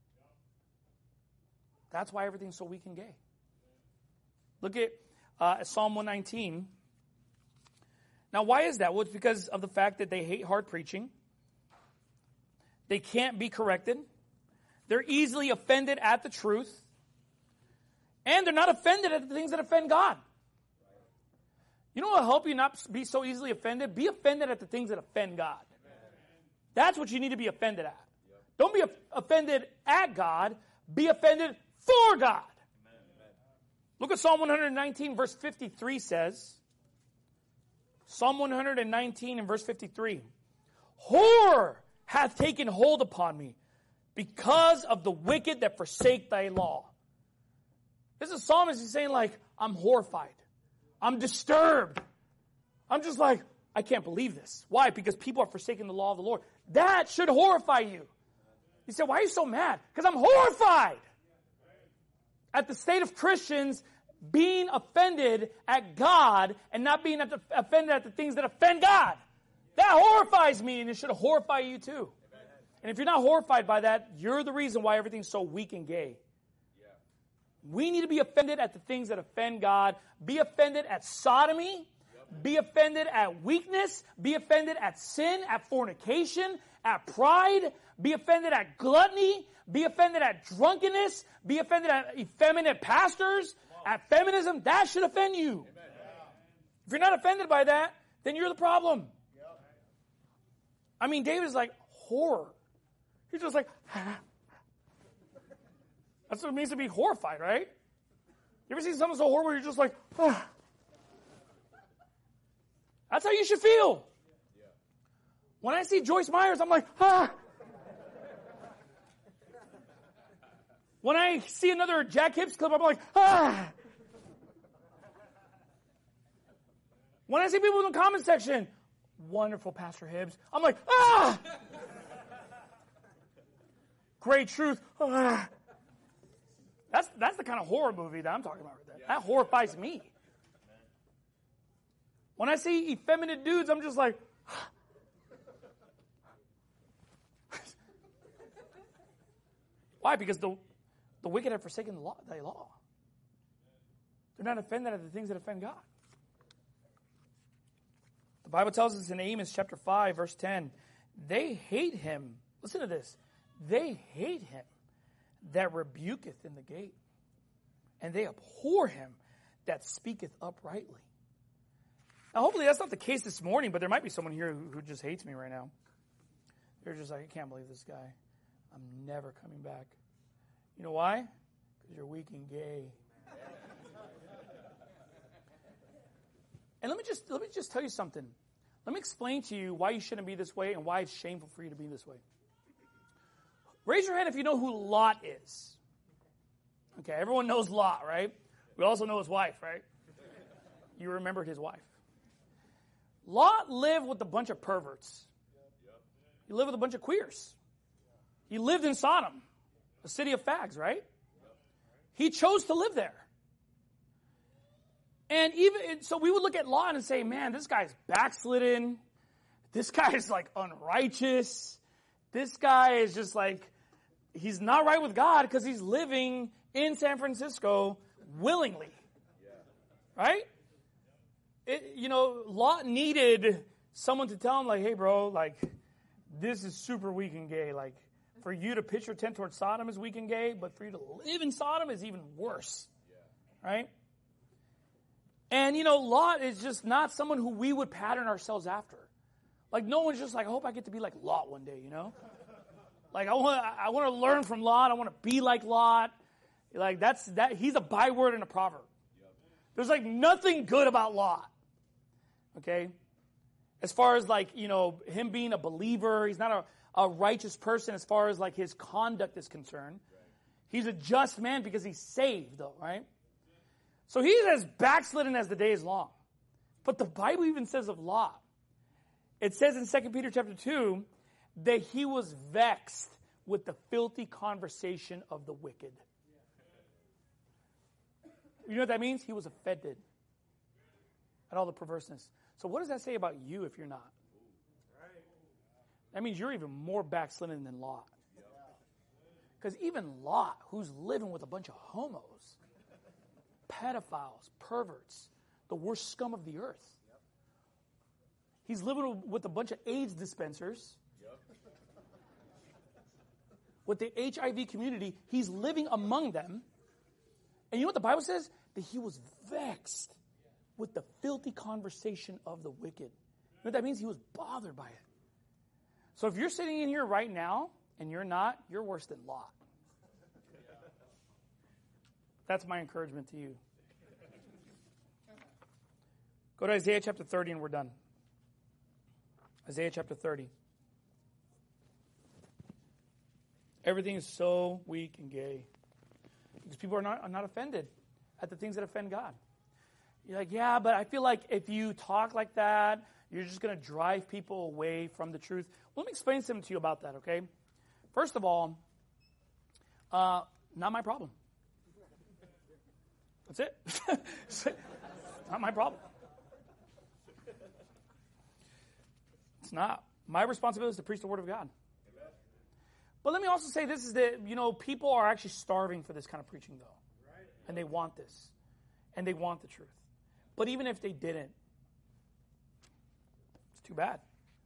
Speaker 2: That's why everything's so weak and gay. Look at uh, Psalm one nineteen. Now, why is that? Well, it's because of the fact that they hate hard preaching. They can't be corrected. They're easily offended at the truth. And they're not offended at the things that offend God. You know what will help you not be so easily offended? Be offended at the things that offend God. That's what you need to be offended at. Don't be offended at God. Be offended for God. Look at Psalm one nineteen, verse fifty-three says. Psalm one nineteen and verse fifty-three. Horror hath taken hold upon me because of the wicked that forsake thy law. This is a psalmist. He's saying, like, I'm horrified. I'm disturbed. I'm just like, I can't believe this. Why? Because people are forsaking the law of the Lord. That should horrify you. You say, why are you so mad? Because I'm horrified at the state of Christians being offended at God and not being at the, offended at the things that offend God. That horrifies me, and it should horrify you too. And if you're not horrified by that, you're the reason why everything's so weak and gay. We need to be offended at the things that offend God. Be offended at sodomy. Be offended at weakness. Be offended at sin, at fornication, at pride. Be offended at gluttony. Be offended at drunkenness. Be offended at effeminate pastors, at feminism. That should offend you. If you're not offended by that, then you're the problem. I mean, David's like horror. He's just like, that's what it means to be horrified, right? You ever see something so horrible you're just like, ah. That's how you should feel. When I see Joyce Myers, I'm like, ah. When I see another Jack Hibbs clip, I'm like, ah. When I see people in the comment section, wonderful Pastor Hibbs, I'm like, ah. Great truth, ah. That's that's the kind of horror movie that I'm talking about right there. That horrifies me. When I see effeminate dudes, I'm just like, why? Because the, the wicked have forsaken the law, thy law. They're not offended at the things that offend God. The Bible tells us in Amos chapter five, verse ten, they hate him. Listen to this. They hate him that rebuketh in the gate, and they abhor him that speaketh uprightly. Now, hopefully that's not the case this morning, but there might be someone here who, who just hates me right now. They're just like, I can't believe this guy. I'm never coming back. You know why? Because you're weak and gay. And let me just let me just tell you something. Let me explain to you why you shouldn't be this way and why it's shameful for you to be this way. Raise your hand if you know who Lot is. Okay, everyone knows Lot, right? We also know his wife, right? You remembered his wife. Lot lived with a bunch of perverts. He lived with a bunch of queers. He lived in Sodom, a city of fags, right? He chose to live there. And even so, we would look at Lot and say, man, this guy's backslidden. This guy is like unrighteous. This guy is just like, he's not right with God because he's living in San Francisco willingly. Right? It, you know, Lot needed someone to tell him, like, hey, bro, like, this is super weak and gay. Like, for you to pitch your tent towards Sodom is weak and gay, but for you to live in Sodom is even worse. Right? And, you know, Lot is just not someone who we would pattern ourselves after. Like, no one's just like, I hope I get to be like Lot one day, you know? Like, I want I want to learn from Lot. I want to be like Lot. Like, that's that. He's a byword in a proverb. There's, like, nothing good about Lot. Okay? As far as, like, you know, him being a believer, he's not a, a righteous person as far as, like, his conduct is concerned. He's a just man because he's saved, though, right? So he's as backslidden as the day is long. But the Bible even says of Lot, it says in Second Peter chapter two, that he was vexed with the filthy conversation of the wicked. You know what that means? He was offended at all the perverseness. So what does that say about you if you're not? That means you're even more backslidden than Lot. Because even Lot, who's living with a bunch of homos, pedophiles, perverts, the worst scum of the earth. He's living with a bunch of AIDS dispensers. With the H I V community, he's living among them. And you know what the Bible says? That he was vexed with the filthy conversation of the wicked. You know what that means? He was bothered by it. So if you're sitting in here right now and you're not, you're worse than Lot. That's my encouragement to you. Go to Isaiah chapter thirty and we're done. Isaiah chapter thirty. Everything is so weak and gay because people are not, are not offended at the things that offend God. You're like, yeah, but I feel like if you talk like that, you're just going to drive people away from the truth. Well, let me explain something to you about that, okay? First of all, uh, not my problem. That's it. Not my problem. It's not. My responsibility is to preach the Word of God. Amen. But let me also say this is that, you know, people are actually starving for this kind of preaching, though. Right. And they want this. And they want the truth. But even if they didn't, it's too bad.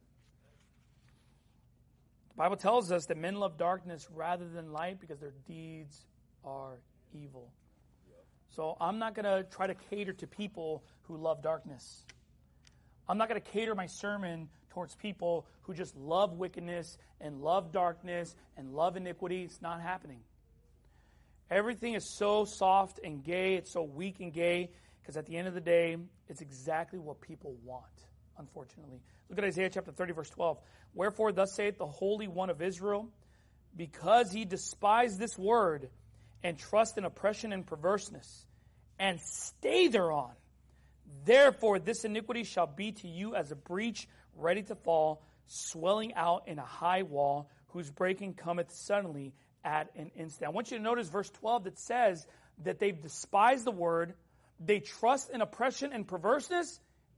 Speaker 2: The Bible tells us that men love darkness rather than light because their deeds are evil. So I'm not going to try to cater to people who love darkness. I'm not going to cater my sermon towards people who just love wickedness and love darkness and love iniquity. It's not happening. Everything is so soft and gay. It's so weak and gay because at the end of the day, it's exactly what people want, unfortunately. Look at Isaiah chapter thirty, verse twelve. Wherefore thus saith the Holy One of Israel, because ye despise this word, and trust in oppression and perverseness, and stay thereon. Therefore this iniquity shall be to you as a breach ready to fall, swelling out in a high wall, whose breaking cometh suddenly at an instant. I want you to notice verse twelve that says that they've despised the word, they trust in oppression and perverseness,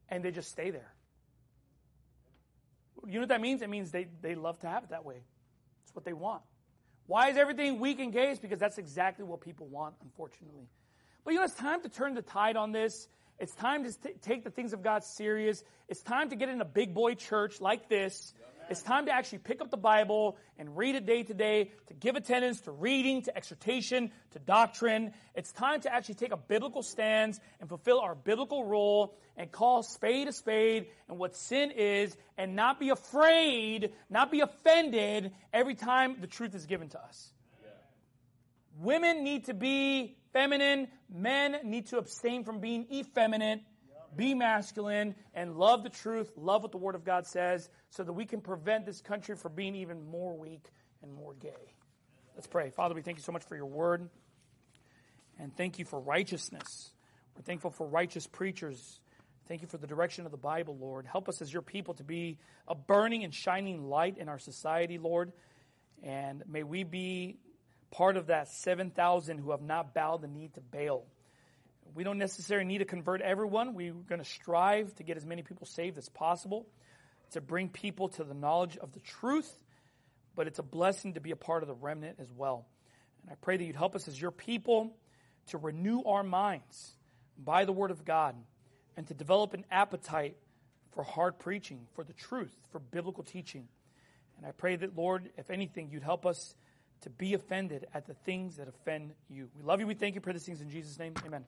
Speaker 2: and they just stay there. You know what that means? It means they, they love to have it that way. It's what they want. Why is everything weak and gay? It's because that's exactly what people want, unfortunately. But you know, it's time to turn the tide on this. It's time to t- take the things of God serious. It's time to get in a big boy church like this. It's time to actually pick up the Bible and read it day to day, to give attendance to reading, to exhortation, to doctrine. It's time to actually take a biblical stance and fulfill our biblical role and call spade a spade and what sin is, and not be afraid, not be offended every time the truth is given to us. Yeah. Women need to be feminine. Men need to abstain from being effeminate. Be masculine and love the truth, love what the Word of God says, so that we can prevent this country from being even more weak and more gay. Let's pray. Father, we thank you so much for your Word, and thank you for righteousness. We're thankful for righteous preachers. Thank you for the direction of the Bible, Lord. Help us as your people to be a burning and shining light in our society, Lord, and may we be part of that seven thousand who have not bowed the knee to Baal. We don't necessarily need to convert everyone. We're going to strive to get as many people saved as possible, to bring people to the knowledge of the truth, but it's a blessing to be a part of the remnant as well. And I pray that you'd help us as your people to renew our minds by the Word of God and to develop an appetite for hard preaching, for the truth, for biblical teaching. And I pray that, Lord, if anything, you'd help us to be offended at the things that offend you. We love you. We thank you for these things in Jesus' name. Amen.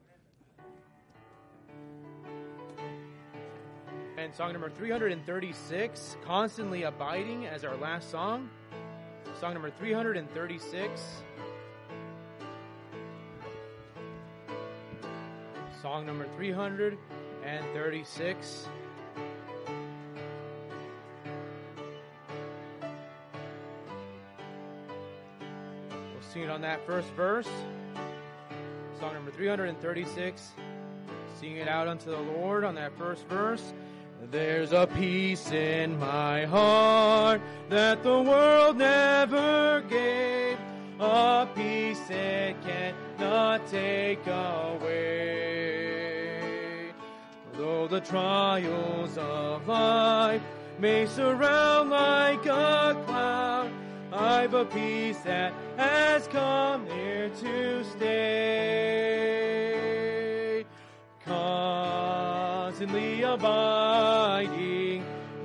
Speaker 3: And song number three hundred thirty-six, Constantly Abiding, as our last song. Song number three hundred thirty-six. Song number three hundred thirty-six. We'll sing it on that first verse. Song number three hundred thirty-six. Sing it out unto the Lord on that first verse. There's a peace in my heart that the world never gave, a peace it cannot take away. Though the trials of life may surround like a cloud, I've a peace that has come here to stay. Constantly abiding,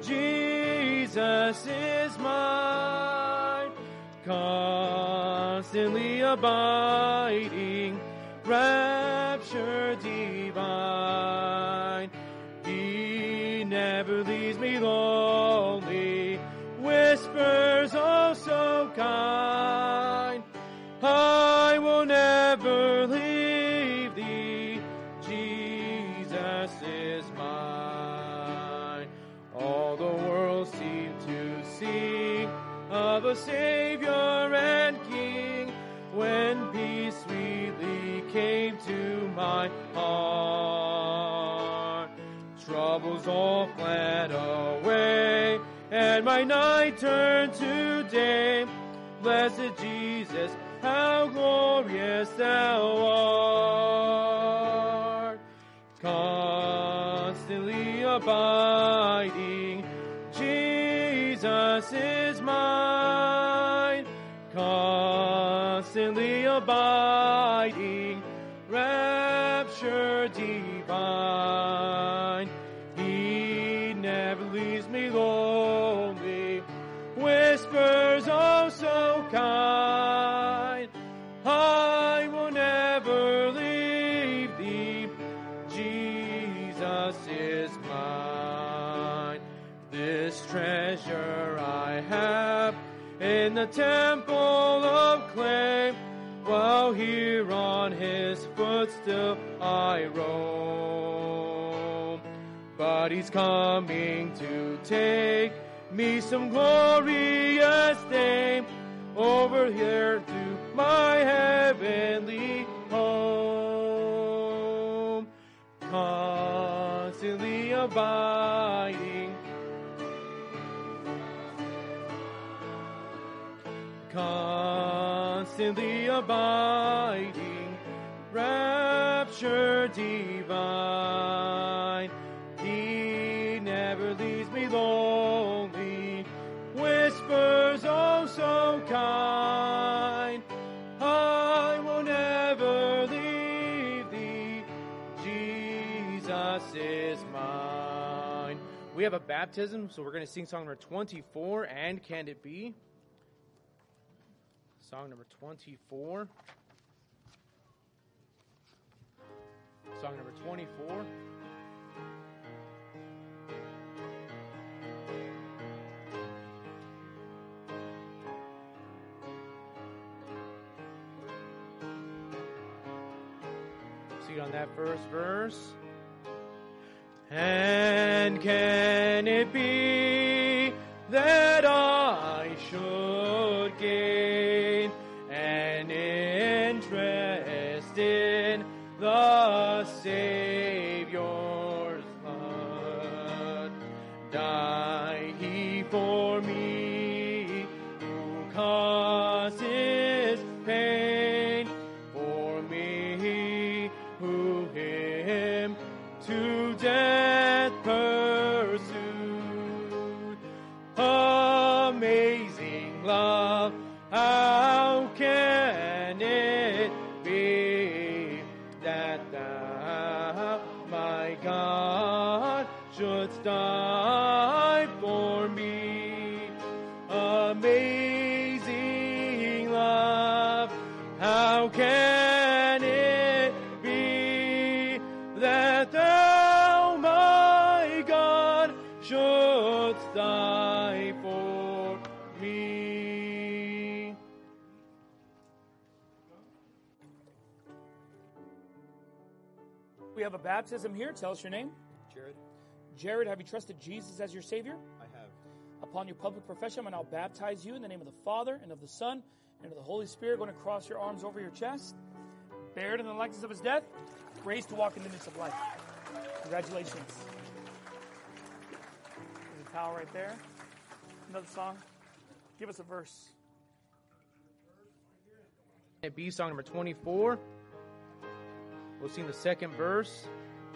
Speaker 3: Jesus is mine. Constantly abiding, rapture divine. He never leaves me lonely, whispers oh so kind. I will never leave thee, Jesus is mine. All the world seemed to sing of a Savior and King, when peace sweetly came to my heart. Troubles all fled away, and my night turned to day. Blessed Jesus, how glorious thou art. Constantly abiding, Jesus is mine. Constantly abiding, rapture divine. He never leaves me lonely, whispers oh so kind. I will never leave thee, Jesus is mine. This treasure I have in the temple of clay, while here on his footstool I roam. But he's coming to take me some glorious day over here to my heavenly home. Constantly abiding, constantly abiding, rapture divine. He We have a baptism, so we're going to sing song number twenty-four, And Can It Be? Song number twenty-four. Song number twenty-four. See it on that first verse. And can it be that I should gain an interest in the Savior's blood? Died he for me who causes pain, for me who him to death pursued. Amazing love, how can it be that thou, my God, shouldst die for me? Amazing love, how can it be that thou, my God, shouldst die for me?
Speaker 2: We have a baptism here. Tell us your name.
Speaker 4: Jared,
Speaker 2: Jared, have you trusted Jesus as your Savior?
Speaker 4: I have.
Speaker 2: Upon your public profession, I'm going to now baptize you in the name of the Father, and of the Son, and of the Holy Spirit. Going to cross your arms over your chest. Buried in the likeness of his death, raised to walk in the midst of life. Congratulations. There's a towel right there. Another song. Give us a verse.
Speaker 3: Can it be song number twenty-four? We'll sing the second verse.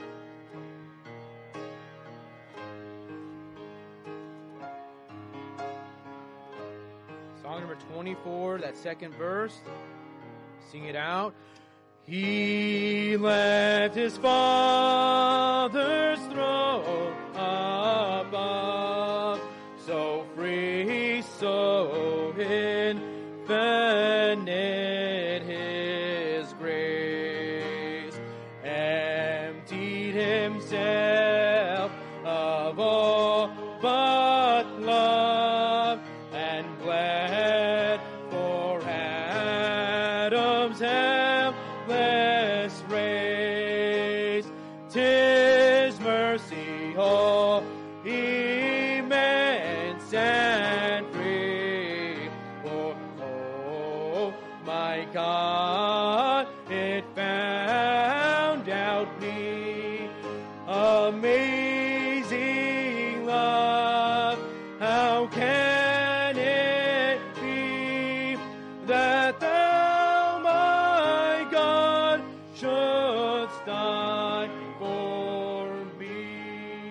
Speaker 3: Song number twenty-four, that second verse. Sing it out. He left his Father's throne above, so free, so infinite his grace, emptied himself of all but love, and bled for Adam's helpless race. 'Tis mercy, oh, immense and free. For, oh, my God, it found out me. Amazing love, how can it be that thou, my God, shouldst die for me?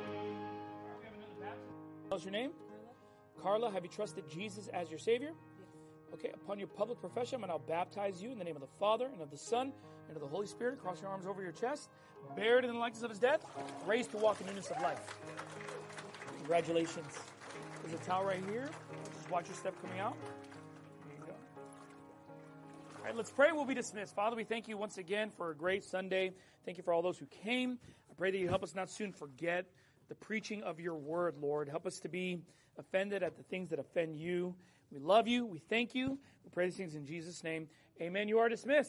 Speaker 2: What's your name? Carla, have you trusted Jesus as your Savior? Okay, upon your public profession, I'm going to now baptize you in the name of the Father, and of the Son, and of the Holy Spirit. Cross your arms over your chest. Buried in the likeness of his death, raised to walk in newness of life. Congratulations. There's a towel right here. Just watch your step coming out. There you go. All right, let's pray. We'll be dismissed. Father, we thank you once again for a great Sunday. Thank you for all those who came. I pray that you help us not soon forget the preaching of your word, Lord. Help us to be offended at the things that offend you. We love you. We thank you. We pray these things in Jesus' name. Amen. You are dismissed.